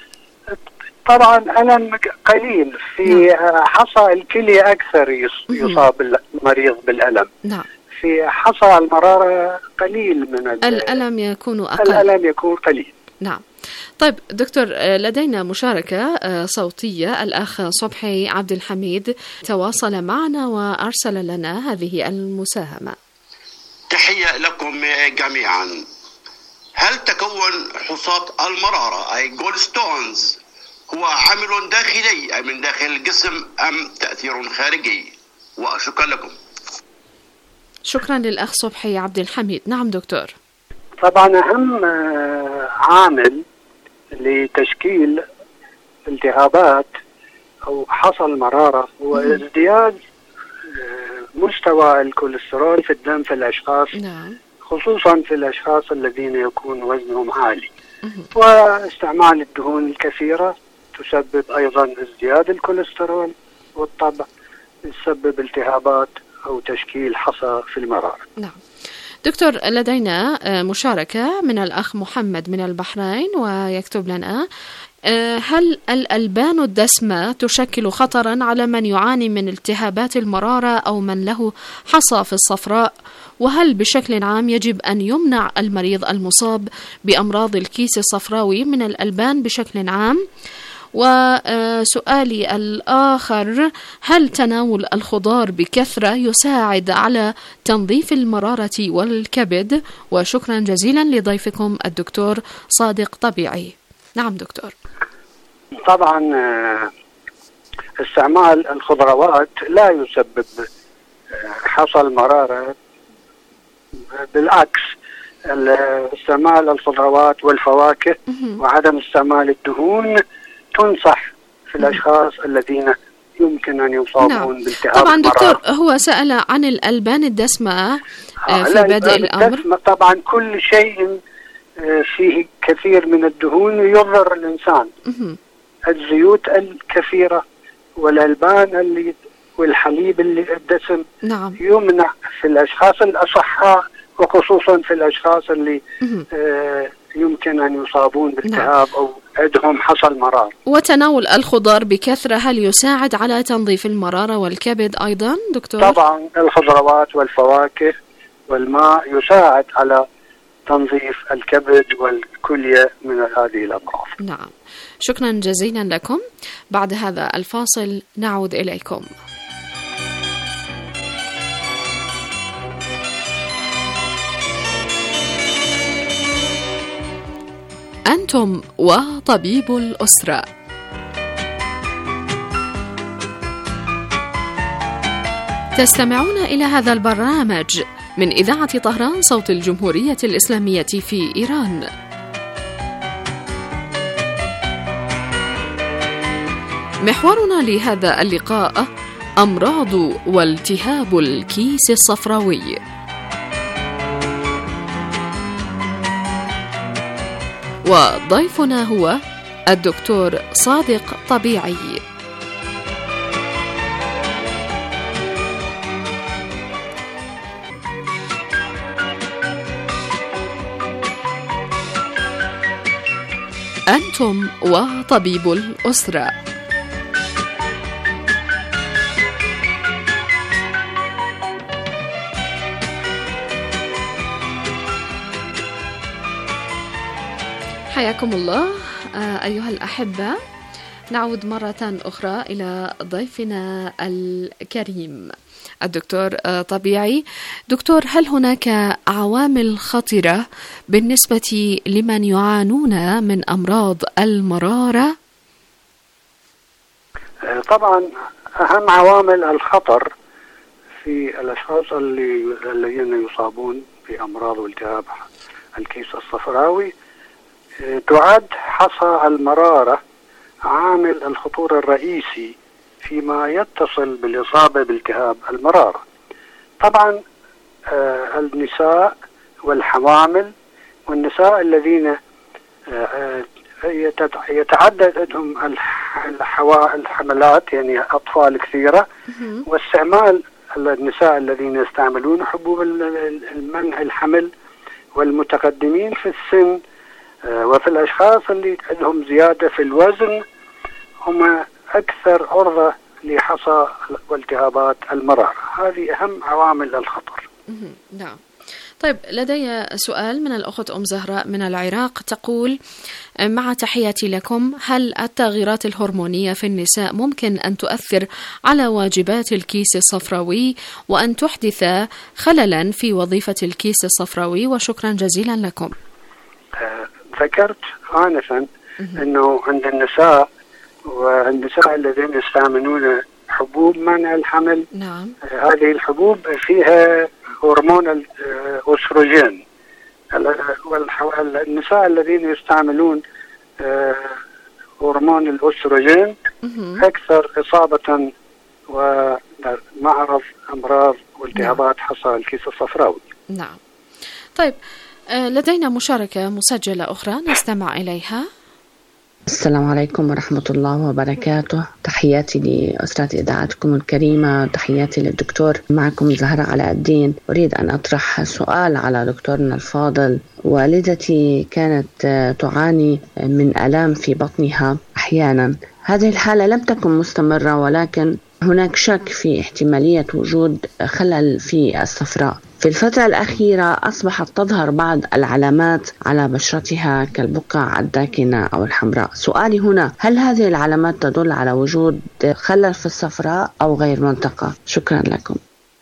طبعا ألم قليل. في حصى الكلى أكثر يصاب المريض بالألم. نعم. في حصى المرارة قليل من الألم يكون أقل. الألم يكون قليل. نعم. طيب دكتور، لدينا مشاركة صوتية. الأخ صبحي عبد الحميد تواصل معنا وأرسل لنا هذه المساهمة. تحية لكم جميعا. هل تكون حصات المرارة أي جولستونز هو عامل داخلي أي من داخل الجسم أم تأثير خارجي؟ وشكرا لكم. شكرا للأخ صبحي عبد الحميد. نعم دكتور. طبعا أهم عامل لتشكيل التهابات أو حصى المرارة هو ازدياد مستوى الكوليسترول في الدم في الأشخاص، نعم. خصوصا في الأشخاص الذين يكون وزنهم عالي. واستعمال الدهون الكثيرة تسبب أيضا ازدياد الكوليسترول، والطبع يسبب التهابات أو تشكيل حصى في المرارة. نعم دكتور، لدينا مشاركة من الأخ محمد من البحرين ويكتب لنا: هل الألبان الدسمة تشكل خطرا على من يعاني من التهابات المرارة أو من له حصى في الصفراء؟ وهل بشكل عام يجب أن يمنع المريض المصاب بأمراض الكيس الصفراوي من الألبان بشكل عام؟ وسؤالي الآخر: هل تناول الخضار بكثرة يساعد على تنظيف المرارة والكبد؟ وشكرا جزيلا لضيفكم الدكتور صادق طبيعي. نعم دكتور. طبعا استعمال الخضروات لا يسبب حصى المرارة، بالعكس استعمال الخضروات والفواكه وعدم استعمال الدهون تنصح في الأشخاص الذين يمكن أن يصابون نعم. بالتهاب طبعا دكتور، هو سأل عن الألبان الدسمة آه في بدء الأمر. طبعا كل شيء فيه كثير من الدهون يضر الإنسان. مه. الزيوت الكثيرة والألبان اللي والحليب اللي الدسم نعم. يمنع في الأشخاص الأصحاء، وخصوصا في الأشخاص اللي آه يمكن أن يصابون بالتهاب نعم. أو عندهم حصى المرارة. وتناول الخضار بكثرة هل يساعد على تنظيف المرارة والكبد أيضا دكتور؟ طبعا الخضروات والفواكه والماء يساعد على تنظيف الكبد والكلية من هذه الأمراض. نعم شكرا جزيلا لكم. بعد هذا الفاصل نعود إليكم. أنتم وطبيب الأسرة. تستمعون إلى هذا البرنامج من إذاعة طهران صوت الجمهورية الإسلامية في إيران. محورنا لهذا اللقاء أمراض والتهاب الكيس الصفراوي. وضيفنا هو الدكتور صادق طبيعي. أنتم وطبيب الأسرة. حياكم الله أيها الأحبة. نعود مرة أخرى إلى ضيفنا الكريم الدكتور طبيعي. دكتور، هل هناك عوامل خطرة بالنسبة لمن يعانون من أمراض المرارة؟ طبعا أهم عوامل الخطر في الأشخاص اللي الذين يصابون بأمراض والتهاب الكيس الصفراوي تعد حصى المرارة عامل الخطورة الرئيسي فيما يتصل بالإصابة بالتهاب المرارة. طبعا آه النساء والحوامل والنساء الذين آه يتعدد عندهم الحملات، يعني أطفال كثيرة، واستعمال النساء الذين يستعملون حبوب المنع الحمل، والمتقدمين في السن، آه وفي الأشخاص اللي عندهم زيادة في الوزن هم أكثر عرضة لحصى والتهابات المرارة. هذه أهم عوامل الخطر. نعم. طيب، لدي سؤال من الأخت أم زهراء من العراق، تقول: مع تحياتي لكم، هل التغييرات الهرمونية في النساء ممكن أن تؤثر على واجبات الكيس الصفراوي وأن تحدث خللا في وظيفة الكيس الصفراوي؟ وشكرا جزيلا لكم. آه، ذكرت آنفا أنه عند النساء والنساء الذين يستعملون حبوب منع الحمل، نعم. آه هذه الحبوب فيها هرمون الأستروجين، والنساء الذين يستعملون آه هرمون الأستروجين أكثر إصابة ومعرض أمراض والتهابات حصى الكيس الصفراوي. نعم. طيب لدينا مشاركة مسجلة أخرى نستمع إليها. السلام عليكم ورحمة الله وبركاته. تحياتي لأسرة إذاعتكم الكريمة، تحياتي للدكتور. معكم زهرة علاء الدين. أريد أن أطرح سؤال على دكتورنا الفاضل. والدتي كانت تعاني من آلام في بطنها أحيانا. هذه الحالة لم تكن مستمرة، ولكن هناك شك في احتمالية وجود خلل في الصفراء. في الفترة الأخيرة أصبحت تظهر بعض العلامات على بشرتها كالبقع الداكنة أو الحمراء. سؤالي هنا، هل هذه العلامات تدل على وجود خلل في الصفراء أو غير منطقة؟ شكرا لكم.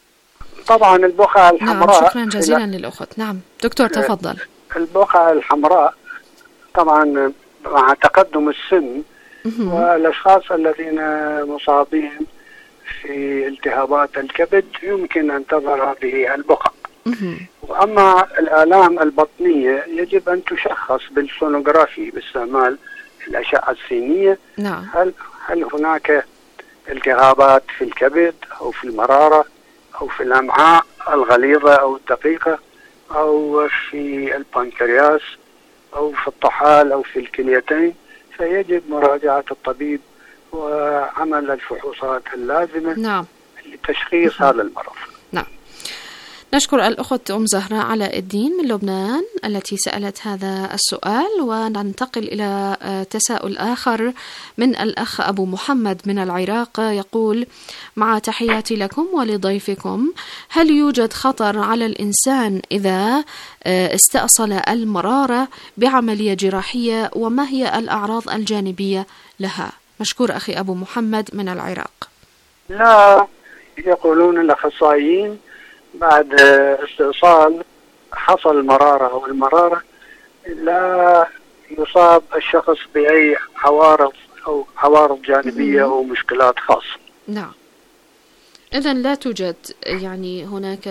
طبعا البقع الحمراء. نعم، شكرا جزيلا للأخت. نعم دكتور تفضل. البقع الحمراء طبعا مع تقدم السن والأشخاص الذين مصابين في التهابات الكبد يمكن أن تظهر هذه البقع. وأما الآلام البطنية يجب أن تشخص بالسونوغرافي باستعمال الأشعة السينية. نعم. هل هل هناك التهابات في الكبد أو في المرارة أو في الأمعاء الغليظة أو الدقيقة أو في البنكرياس أو في الطحال أو في الكليتين، فيجب مراجعة الطبيب وعمل الفحوصات اللازمة نعم. لتشخيص هذا المرض. نعم. نشكر الأخت أم زهراء علاء الدين من لبنان التي سألت هذا السؤال، وننتقل إلى تساؤل آخر من الأخ أبو محمد من العراق. يقول: مع تحياتي لكم ولضيفكم، هل يوجد خطر على الإنسان إذا استأصل المرارة بعملية جراحية، وما هي الأعراض الجانبية لها؟ مشكور أخي أبو محمد من العراق. لا، يقولون الأخصائيين بعد استئصال حصل المرارة أو المرارة لا يصاب الشخص بأي عوارض أو عوارض جانبية أو مشكلات خاصة. نعم، إذن لا توجد يعني هناك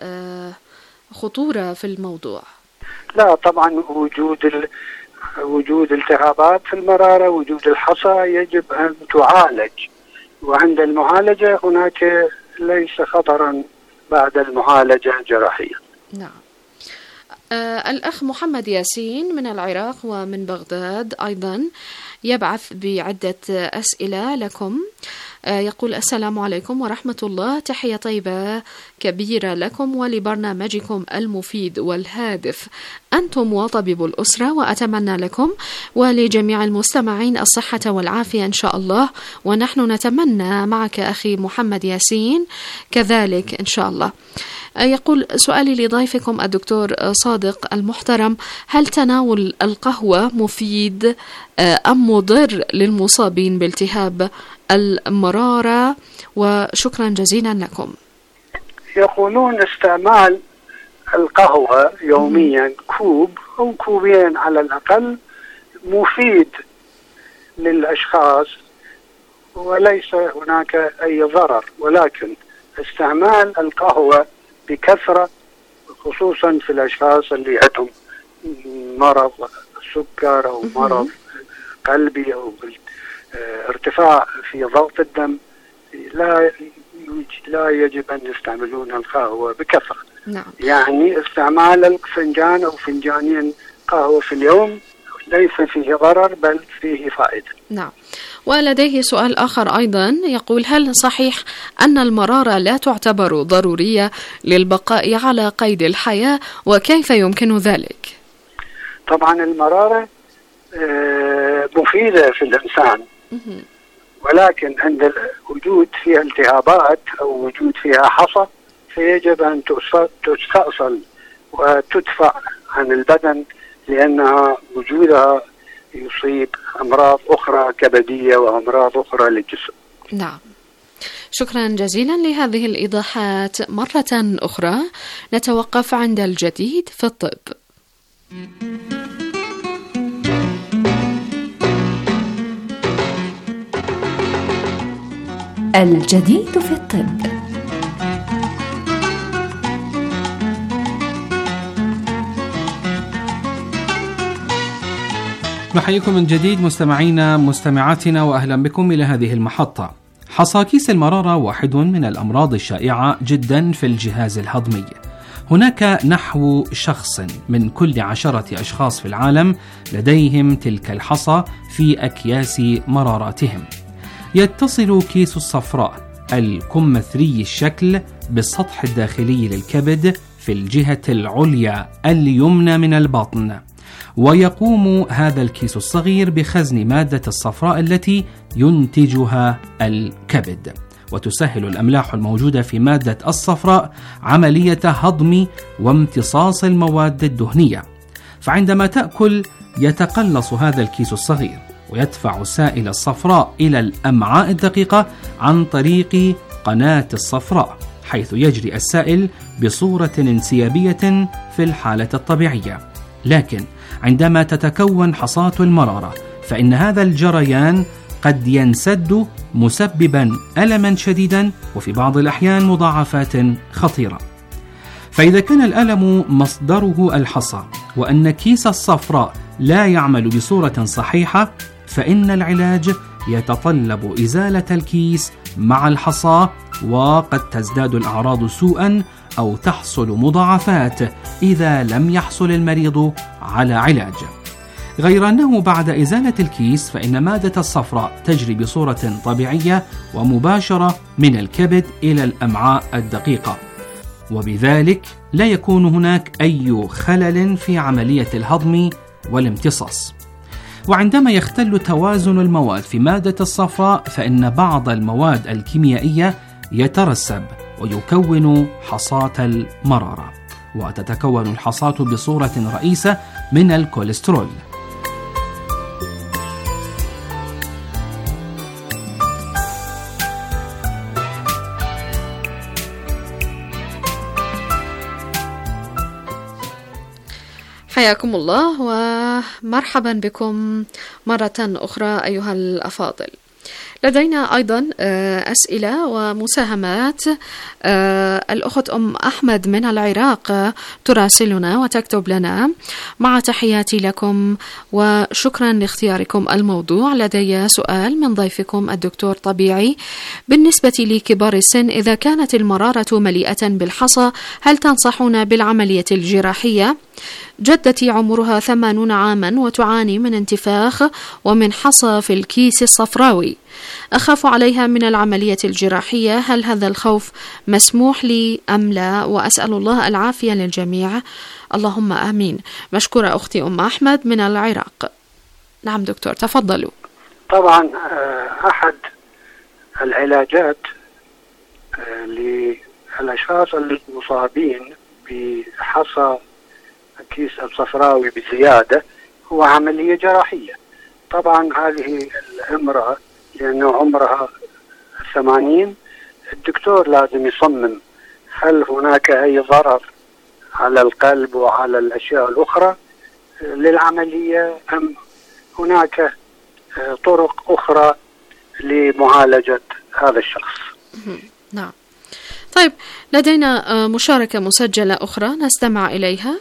خطورة في الموضوع. لا طبعا، وجود ال... وجود التهابات في المرارة، وجود الحصى يجب أن تعالج، وعند المعالجة هناك ليس خطرا بعد المعالجة الجراحية. نعم. آه الأخ محمد ياسين من العراق ومن بغداد أيضا يبعث بعدة أسئلة لكم. آه يقول: السلام عليكم ورحمة الله، تحية طيبة كبيرة لكم ولبرنامجكم المفيد والهادف، أنتم وطبيب الأسرة، وأتمنى لكم ولجميع المستمعين الصحة والعافية إن شاء الله، ونحن نتمنى معك أخي محمد ياسين كذلك إن شاء الله. يقول: سؤالي لضيفكم الدكتور صادق المحترم، هل تناول القهوة مفيد أم مضر للمصابين بالتهاب المرارة؟ وشكرا جزيلا لكم. يقولون استعمال القهوة يوميا كوب أو كوبين على الأقل مفيد للأشخاص وليس هناك أي ضرر، ولكن استعمال القهوة بكثرة خصوصا في الأشخاص اللي عندهم مرض سكر أو مرض قلبي أو ارتفاع في ضغط الدم لا لا يجب أن يستعملون القهوة بكثرة. نعم. يعني استعمال فنجان أو فنجانين قهوة في اليوم ليس فيه ضرر بل فيه فائدة. نعم. ولديه سؤال آخر أيضا، يقول: هل صحيح أن المرارة لا تعتبر ضرورية للبقاء على قيد الحياة، وكيف يمكن ذلك؟ طبعا المرارة مفيدة في الإنسان، ولكن عند وجود فيها التهابات أو وجود فيها حصى فيجب أن تستأصل وتدفع عن البدن، لأنها وجودها يصيب أمراض أخرى كبدية وأمراض أخرى للجسم. نعم، شكرا جزيلا لهذه الإيضاحات. مرة أخرى نتوقف عند الجديد في الطب. الجديد في الطب. نحييكم من جديد مستمعينا مستمعاتنا، وأهلا بكم إلى هذه المحطة. حصى كيس المرارة واحد من الأمراض الشائعة جدا في الجهاز الهضمي، هناك نحو شخص من كل عشرة أشخاص في العالم لديهم تلك الحصى في أكياس مراراتهم. يتصل كيس الصفراء الكمثري الشكل بالسطح الداخلي للكبد في الجهة العليا اليمنى من البطن، ويقوم هذا الكيس الصغير بخزن مادة الصفراء التي ينتجها الكبد، وتسهل الأملاح الموجودة في مادة الصفراء عملية هضم وامتصاص المواد الدهنية. فعندما تأكل يتقلص هذا الكيس الصغير ويدفع سائل الصفراء إلى الأمعاء الدقيقة عن طريق قناة الصفراء، حيث يجري السائل بصورة انسيابية في الحالة الطبيعية. لكن عندما تتكون حصاة المرارة فإن هذا الجريان قد ينسد مسببا ألما شديدا وفي بعض الأحيان مضاعفات خطيرة. فإذا كان الألم مصدره الحصى وأن كيس الصفراء لا يعمل بصورة صحيحة، فإن العلاج يتطلب إزالة الكيس مع الحصى، وقد تزداد الأعراض سوءا أو تحصل مضاعفات إذا لم يحصل المريض على علاج. غير أنه بعد إزالة الكيس فإن مادة الصفراء تجري بصورة طبيعية ومباشرة من الكبد إلى الأمعاء الدقيقة، وبذلك لا يكون هناك أي خلل في عملية الهضم والامتصاص. وعندما يختل توازن المواد في مادة الصفراء فإن بعض المواد الكيميائية يترسب ويكون حصاة المرارة، وتتكون الحصاة بصورة رئيسة من الكوليسترول. حياكم الله ومرحبا بكم مرة أخرى أيها الأفاضل. لدينا أيضا أسئلة ومساهمات. الأخت أم أحمد من العراق تراسلنا وتكتب لنا: مع تحياتي لكم وشكرا لاختياركم الموضوع. لدي سؤال من ضيفكم الدكتور طبيعي. بالنسبة لكبار السن، إذا كانت المرارة مليئة بالحصى هل تنصحون بالعملية الجراحية؟ جدتي عمرها ثمانون عاما وتعاني من انتفاخ ومن حصى في الكيس الصفراوي، أخاف عليها من العملية الجراحية، هل هذا الخوف مسموح لي أم لا؟ وأسأل الله العافية للجميع، اللهم آمين. مشكورة أختي أم أحمد من العراق. نعم دكتور تفضلوا. طبعا أحد العلاجات للأشخاص المصابين بحصى الكيس الصفراوي بزيادة هو عملية جراحية. طبعا هذه الامرأة لأنه عمرها ثمانين، الدكتور لازم يصمم هل هناك أي ضرر على القلب وعلى الأشياء الأخرى للعملية أم هناك طرق أخرى لمعالجة هذا الشخص. نعم. طيب لدينا مشاركة مسجلة أخرى نستمع إليها.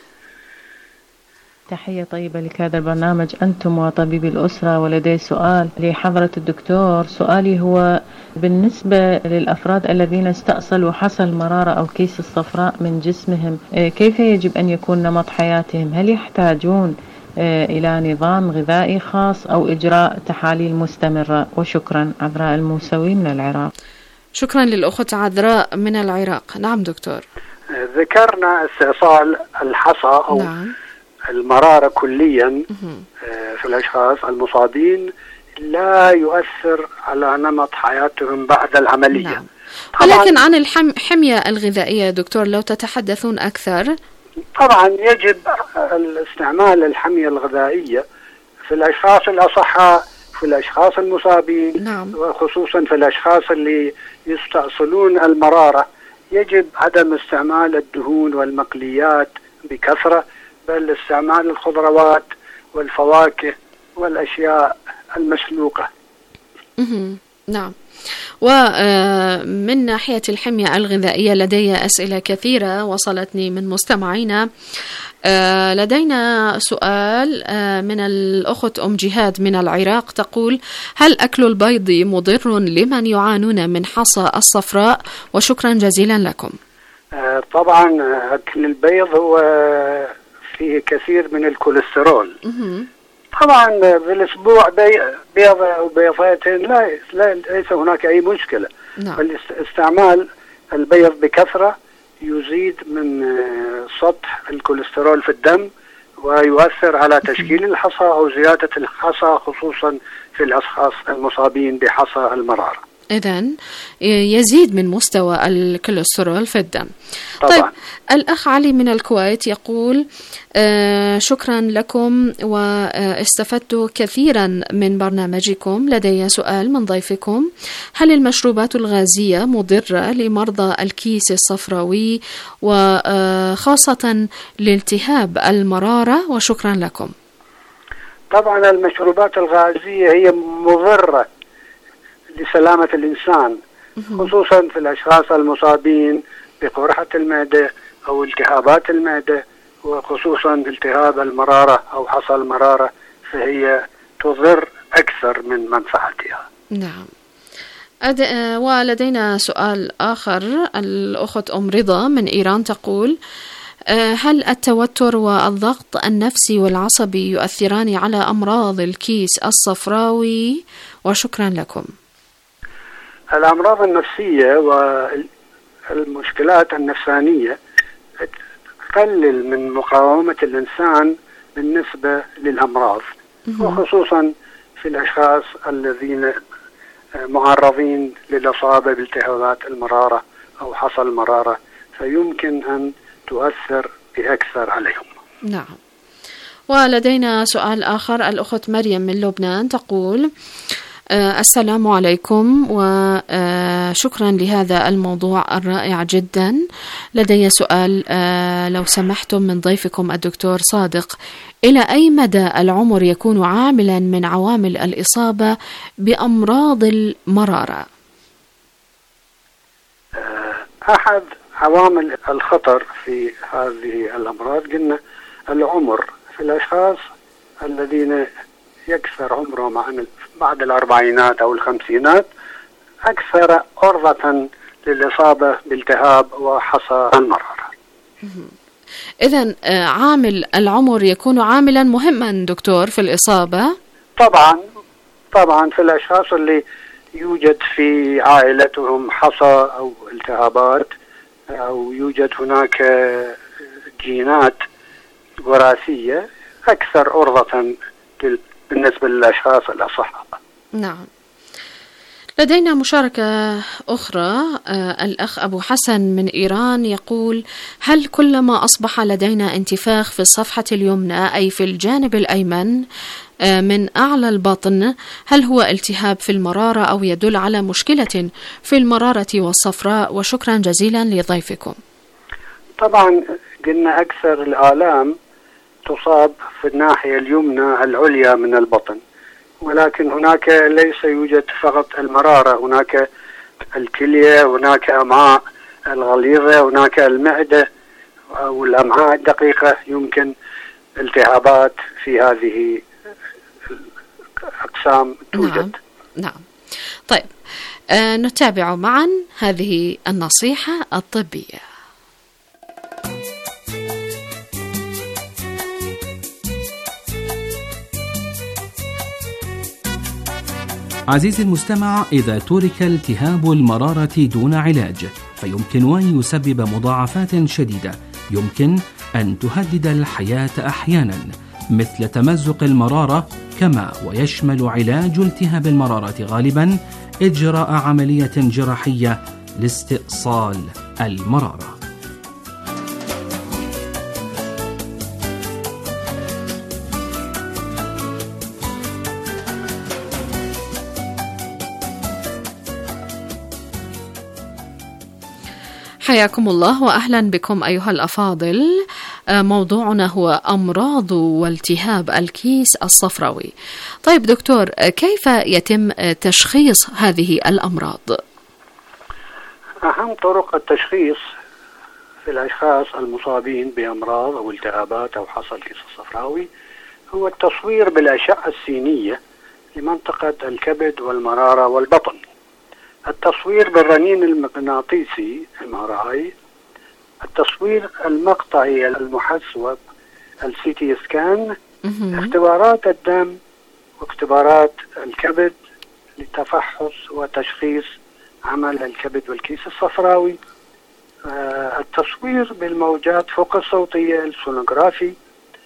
تحية طيبة لك هذا البرنامج أنتم وطبيب الأسرة، ولدي سؤال لحضرة الدكتور. سؤالي هو بالنسبة للأفراد الذين استأصلوا حصى المرارة أو كيس الصفراء من جسمهم، كيف يجب أن يكون نمط حياتهم؟ هل يحتاجون إلى نظام غذائي خاص أو إجراء تحاليل مستمرة؟ وشكرا. عذراء الموسوي من العراق. شكرا للأخت عذراء من العراق. نعم دكتور. ذكرنا استئصال الحصى أو نعم. المرارة كليا في الأشخاص المصابين لا يؤثر على نمط حياتهم بعد العملية. نعم. ولكن عن الحمية الغذائية دكتور لو تتحدثون أكثر. طبعا يجب الاستعمال الحمية الغذائية في الأشخاص الأصحاء، في الأشخاص المصابين. نعم. وخصوصا في الأشخاص اللي يستأصلون المرارة يجب عدم استعمال الدهون والمقليات بكثرة، بل استعمال الخضروات والفواكه والأشياء المسلوقة. نعم. ومن ناحية الحمية الغذائية لدي أسئلة كثيرة وصلتني من مستمعينا. لدينا سؤال من الأخت أم جهاد من العراق تقول: هل أكل البيض مضر لمن يعانون من حصى الصفراء؟ وشكرا جزيلا لكم. آه طبعا أكل البيض هو فيه كثير من الكوليسترول. طبعا بالأسبوع بي بيضة أو بيضتين لا, لا ليس هناك أي مشكلة. نعم. بل استعمال البيض بكثرة يزيد من سطح الكوليسترول في الدم ويؤثر على تشكيل الحصى أو زيادة الحصى، خصوصا في الأشخاص المصابين بحصى المرارة. إذن يزيد من مستوى الكوليسترول في الدم. طبعا. طيب الأخ علي من الكويت يقول آه شكرا لكم واستفدت كثيرا من برنامجكم. لدي سؤال من ضيفكم: هل المشروبات الغازية مضرة لمرضى الكيس الصفراوي وخاصة لالتهاب المرارة؟ وشكرا لكم. طبعا المشروبات الغازية هي مضرة لسلامة الإنسان، خصوصا في الأشخاص المصابين بقرحة المعدة أو التهابات المعدة، وخصوصا التهاب المرارة أو حصى المرارة، فهي تضر أكثر من منفعتها. نعم. أد... ولدينا سؤال آخر. الأخت أم رضا من إيران تقول: هل التوتر والضغط النفسي والعصبي يؤثران على أمراض الكيس الصفراوي؟ وشكرا لكم. الأمراض النفسية والمشكلات النفسانية تقلل من مقاومة الإنسان بالنسبة للأمراض، وخصوصا في الأشخاص الذين معرضين للإصابة بالتهابات المرارة أو حصى المرارة، فيمكن أن تؤثر بأكثر عليهم. نعم. ولدينا سؤال آخر. الأخت مريم من لبنان تقول: آه السلام عليكم وشكرا لهذا الموضوع الرائع جدا. لدي سؤال آه لو سمحتم من ضيفكم الدكتور صادق: إلى أي مدى العمر يكون عاملا من عوامل الإصابة بأمراض المرارة؟ أحد عوامل الخطر في هذه الأمراض قلنا العمر. في الأشخاص الذين يكثر عمرهم عن بعد الأربعينات أو الخمسينات أكثر عرضة للإصابة بالتهاب وحصى المرارة. إذن عامل العمر يكون عاملا مهما دكتور في الإصابة؟ طبعا طبعا في الأشخاص اللي يوجد في عائلتهم حصى أو التهابات، أو يوجد هناك جينات وراثية، أكثر عرضة بالنسبة للأشخاص الأصحاء. نعم. لدينا مشاركة أخرى. آه الأخ أبو حسن من إيران يقول: هل كلما أصبح لدينا انتفاخ في الصفحة اليمنى أي في الجانب الأيمن آه من أعلى البطن، هل هو التهاب في المرارة أو يدل على مشكلة في المرارة والصفراء؟ وشكرا جزيلا لضيفكم. طبعا قلنا أكثر الآلام تصاب في الناحية اليمنى العليا من البطن، ولكن هناك ليس يوجد فقط المرارة، هناك الكلية، هناك أمعاء الغليظة، هناك المعدة والأمعاء الدقيقة، يمكن التهابات في هذه الأقسام توجد. نعم. نعم. طيب آه نتابع معا هذه النصيحة الطبية. عزيزي المستمع، إذا ترك التهاب المرارة دون علاج فيمكن أن يسبب مضاعفات شديدة يمكن أن تهدد الحياة أحيانا، مثل تمزق المرارة، كما ويشمل علاج التهاب المرارة غالبا إجراء عملية جراحية لاستئصال المرارة. حياكم الله وأهلا بكم أيها الأفاضل. موضوعنا هو أمراض والتهاب الكيس الصفراوي. طيب دكتور، كيف يتم تشخيص هذه الأمراض؟ أهم طرق التشخيص في الأشخاص المصابين بأمراض أو التهابات أو حصى الكيس الصفراوي هو التصوير بالأشعة السينية لمنطقة الكبد والمرارة والبطن. التصوير بالرنين المغناطيسي إم آر آي التصوير المقطعي المحسوب السي تي سكان، اختبارات الدم واختبارات الكبد لتفحص وتشخيص عمل الكبد والكيس الصفراوي، آه التصوير بالموجات فوق الصوتية السونوغرافي،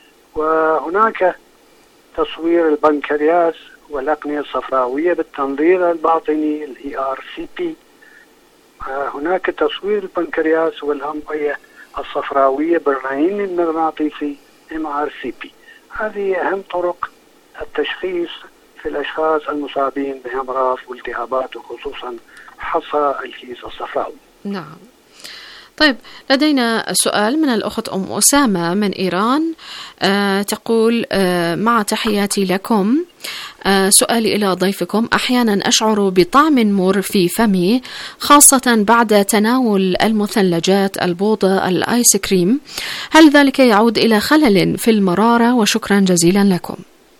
وهناك تصوير البنكرياس والأقنية الصفراوية بالتنظير الباطني ال إي آر سي بي، آه هناك تصوير البنكرياس والأنبية الصفراوية بالرنين المغناطيسي إم آر سي بي. هذه أهم طرق التشخيص في الأشخاص المصابين بأمراض والتهابات وخصوصا حصى الكيس الصفراوي. نعم. طيب، لدينا سؤال من الأخت أم أسامة من إيران، آه تقول آه مع تحياتي لكم، آه سؤالي إلى ضيفكم: أحيانا أشعر بطعم مر في فمي خاصة بعد تناول المثلجات البوضة الآيس كريم، هل ذلك يعود إلى خلل في المرارة؟ وشكرا جزيلا لكم.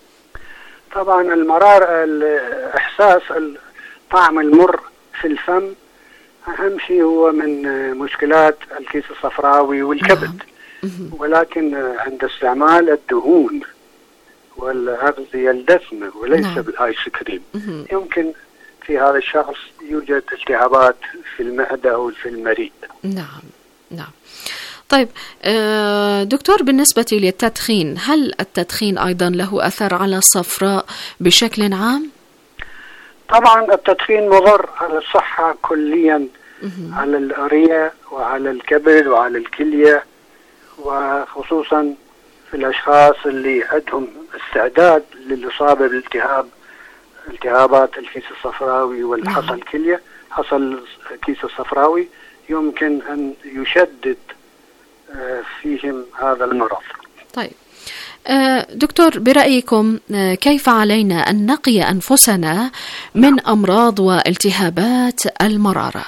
طبعا المرار الإحساس الطعم المر في الفم أهم شيء هو من مشكلات الكيس الصفراوي والكبد، ولكن عند استعمال الدهون والأغذية الدسمة وليس نعم. بالآيس كريم يمكن في هذا الشخص يوجد التهابات في المعدة أو في المريء. نعم نعم. طيب دكتور، بالنسبة للتدخين، هل التدخين أيضا له أثر على الصفراء بشكل عام؟ طبعا التدخين مضر على الصحة كليا، على الرئة وعلى الكبد وعلى الكلية، وخصوصا في الأشخاص اللي عندهم استعداد للإصابة بالالتهاب التهابات الكيس الصفراوي والحصى الكلية. حصى الكيس الصفراوي يمكن أن يشدد فيهم هذا المرض. طيب دكتور، برأيكم كيف علينا أن نقي أنفسنا من أمراض والتهابات المرارة؟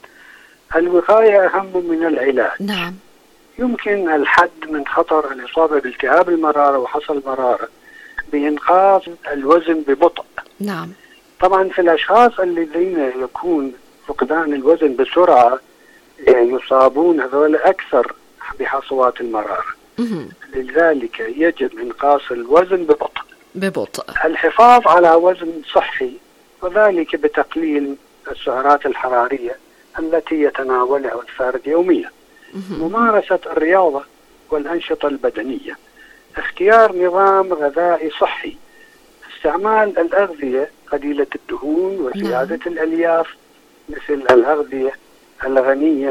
الوقاية أهم من العلاج. نعم. يمكن الحد من خطر الإصابة بالتهاب المرارة وحصى المرارة بإنقاص الوزن ببطء. نعم. طبعا في الأشخاص الذين يكون فقدان الوزن بسرعة يصابون هذول أكثر بحصوات المرارة. لذلك يجب إنقاص الوزن ببطء. ببطء. الحفاظ على وزن صحي، وذلك بتقليل السعرات الحرارية التي يتناولها الفرد يوميا. ممارسة الرياضة والأنشطة البدنية، اختيار نظام غذائي صحي، استعمال الأغذية قليلة الدهون وزيادة الألياف مثل الأغذية الغنية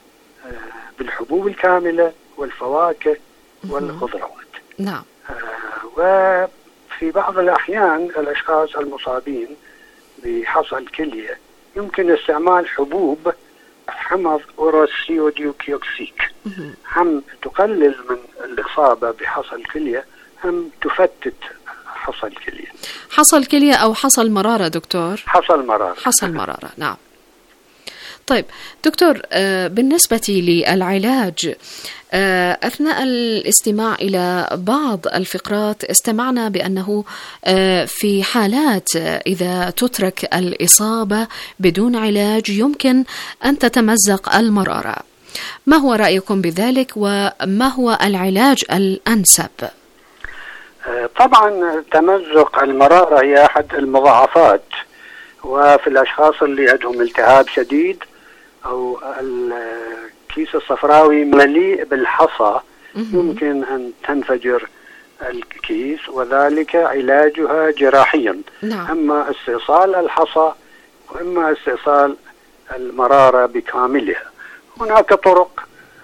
بالحبوب الكاملة والفواكه والخضروات. نعم. وفي بعض الأحيان الأشخاص المصابين بحصى الكلية يمكن استعمال حبوب حمض أوروسيوديوكيوكسيك، هم تقلل من الإصابة بحصى الكلية، هم تفتت حصى الكلية. حصى الكلية أو حصى المرارة دكتور؟ حصى المرارة. حصى المرارة. نعم. طيب دكتور، بالنسبة للعلاج، أثناء الاستماع إلى بعض الفقرات استمعنا بأنه في حالات إذا تترك الإصابة بدون علاج يمكن أن تتمزق المرارة، ما هو رأيكم بذلك وما هو العلاج الأنسب؟ طبعا تمزق المرارة هي أحد المضاعفات، وفي الأشخاص اللي عندهم التهاب شديد أو الكيس الصفراوي مليء بالحصى يمكن أن تنفجر الكيس، وذلك علاجها جراحيا. نعم. أما استئصال الحصى وإما استئصال المرارة بكاملها. هناك طرق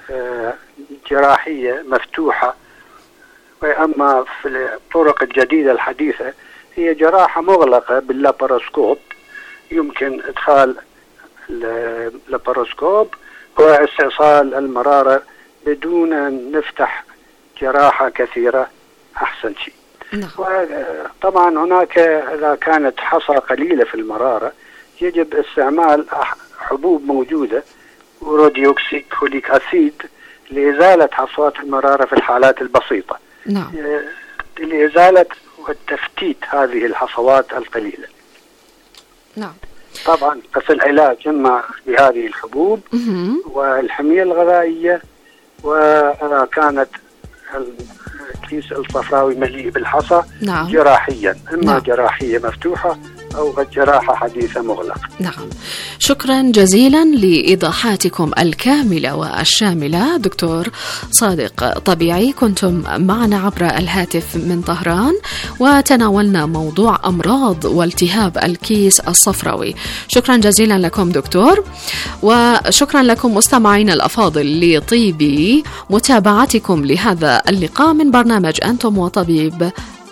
جراحية مفتوحة، وأما في الطرق الجديدة الحديثة هي جراحة مغلقة باللاباروسكوب، يمكن إدخال اللاباروسكوب واستئصال المرارة بدون أن نفتح جراحة كثيرة أحسن شيء. نعم. وطبعا هناك إذا كانت حصى قليلة في المرارة يجب استعمال حبوب موجودة وروديوكسيك هوليك أسيد لإزالة حصوات المرارة في الحالات البسيطة. نعم. لإزالة والتفتيت هذه الحصوات القليلة. نعم. طبعا بس العلاج إما بهذه الحبوب والحمية الغذائية وكانت الكيس الصفراوي مليء بالحصى. نعم. جراحيا، إما نعم. جراحية مفتوحة أو جراحة حديثة مغلقة. نعم، شكرا جزيلا لإيضاحاتكم الكاملة والشاملة دكتور صادق طبيعي. كنتم معنا عبر الهاتف من طهران وتناولنا موضوع أمراض والتهاب الكيس الصفراوي. شكرا جزيلا لكم دكتور، وشكرا لكم مستمعين الأفاضل لطيب متابعتكم لهذا اللقاء من برنامج أنتم وطبيب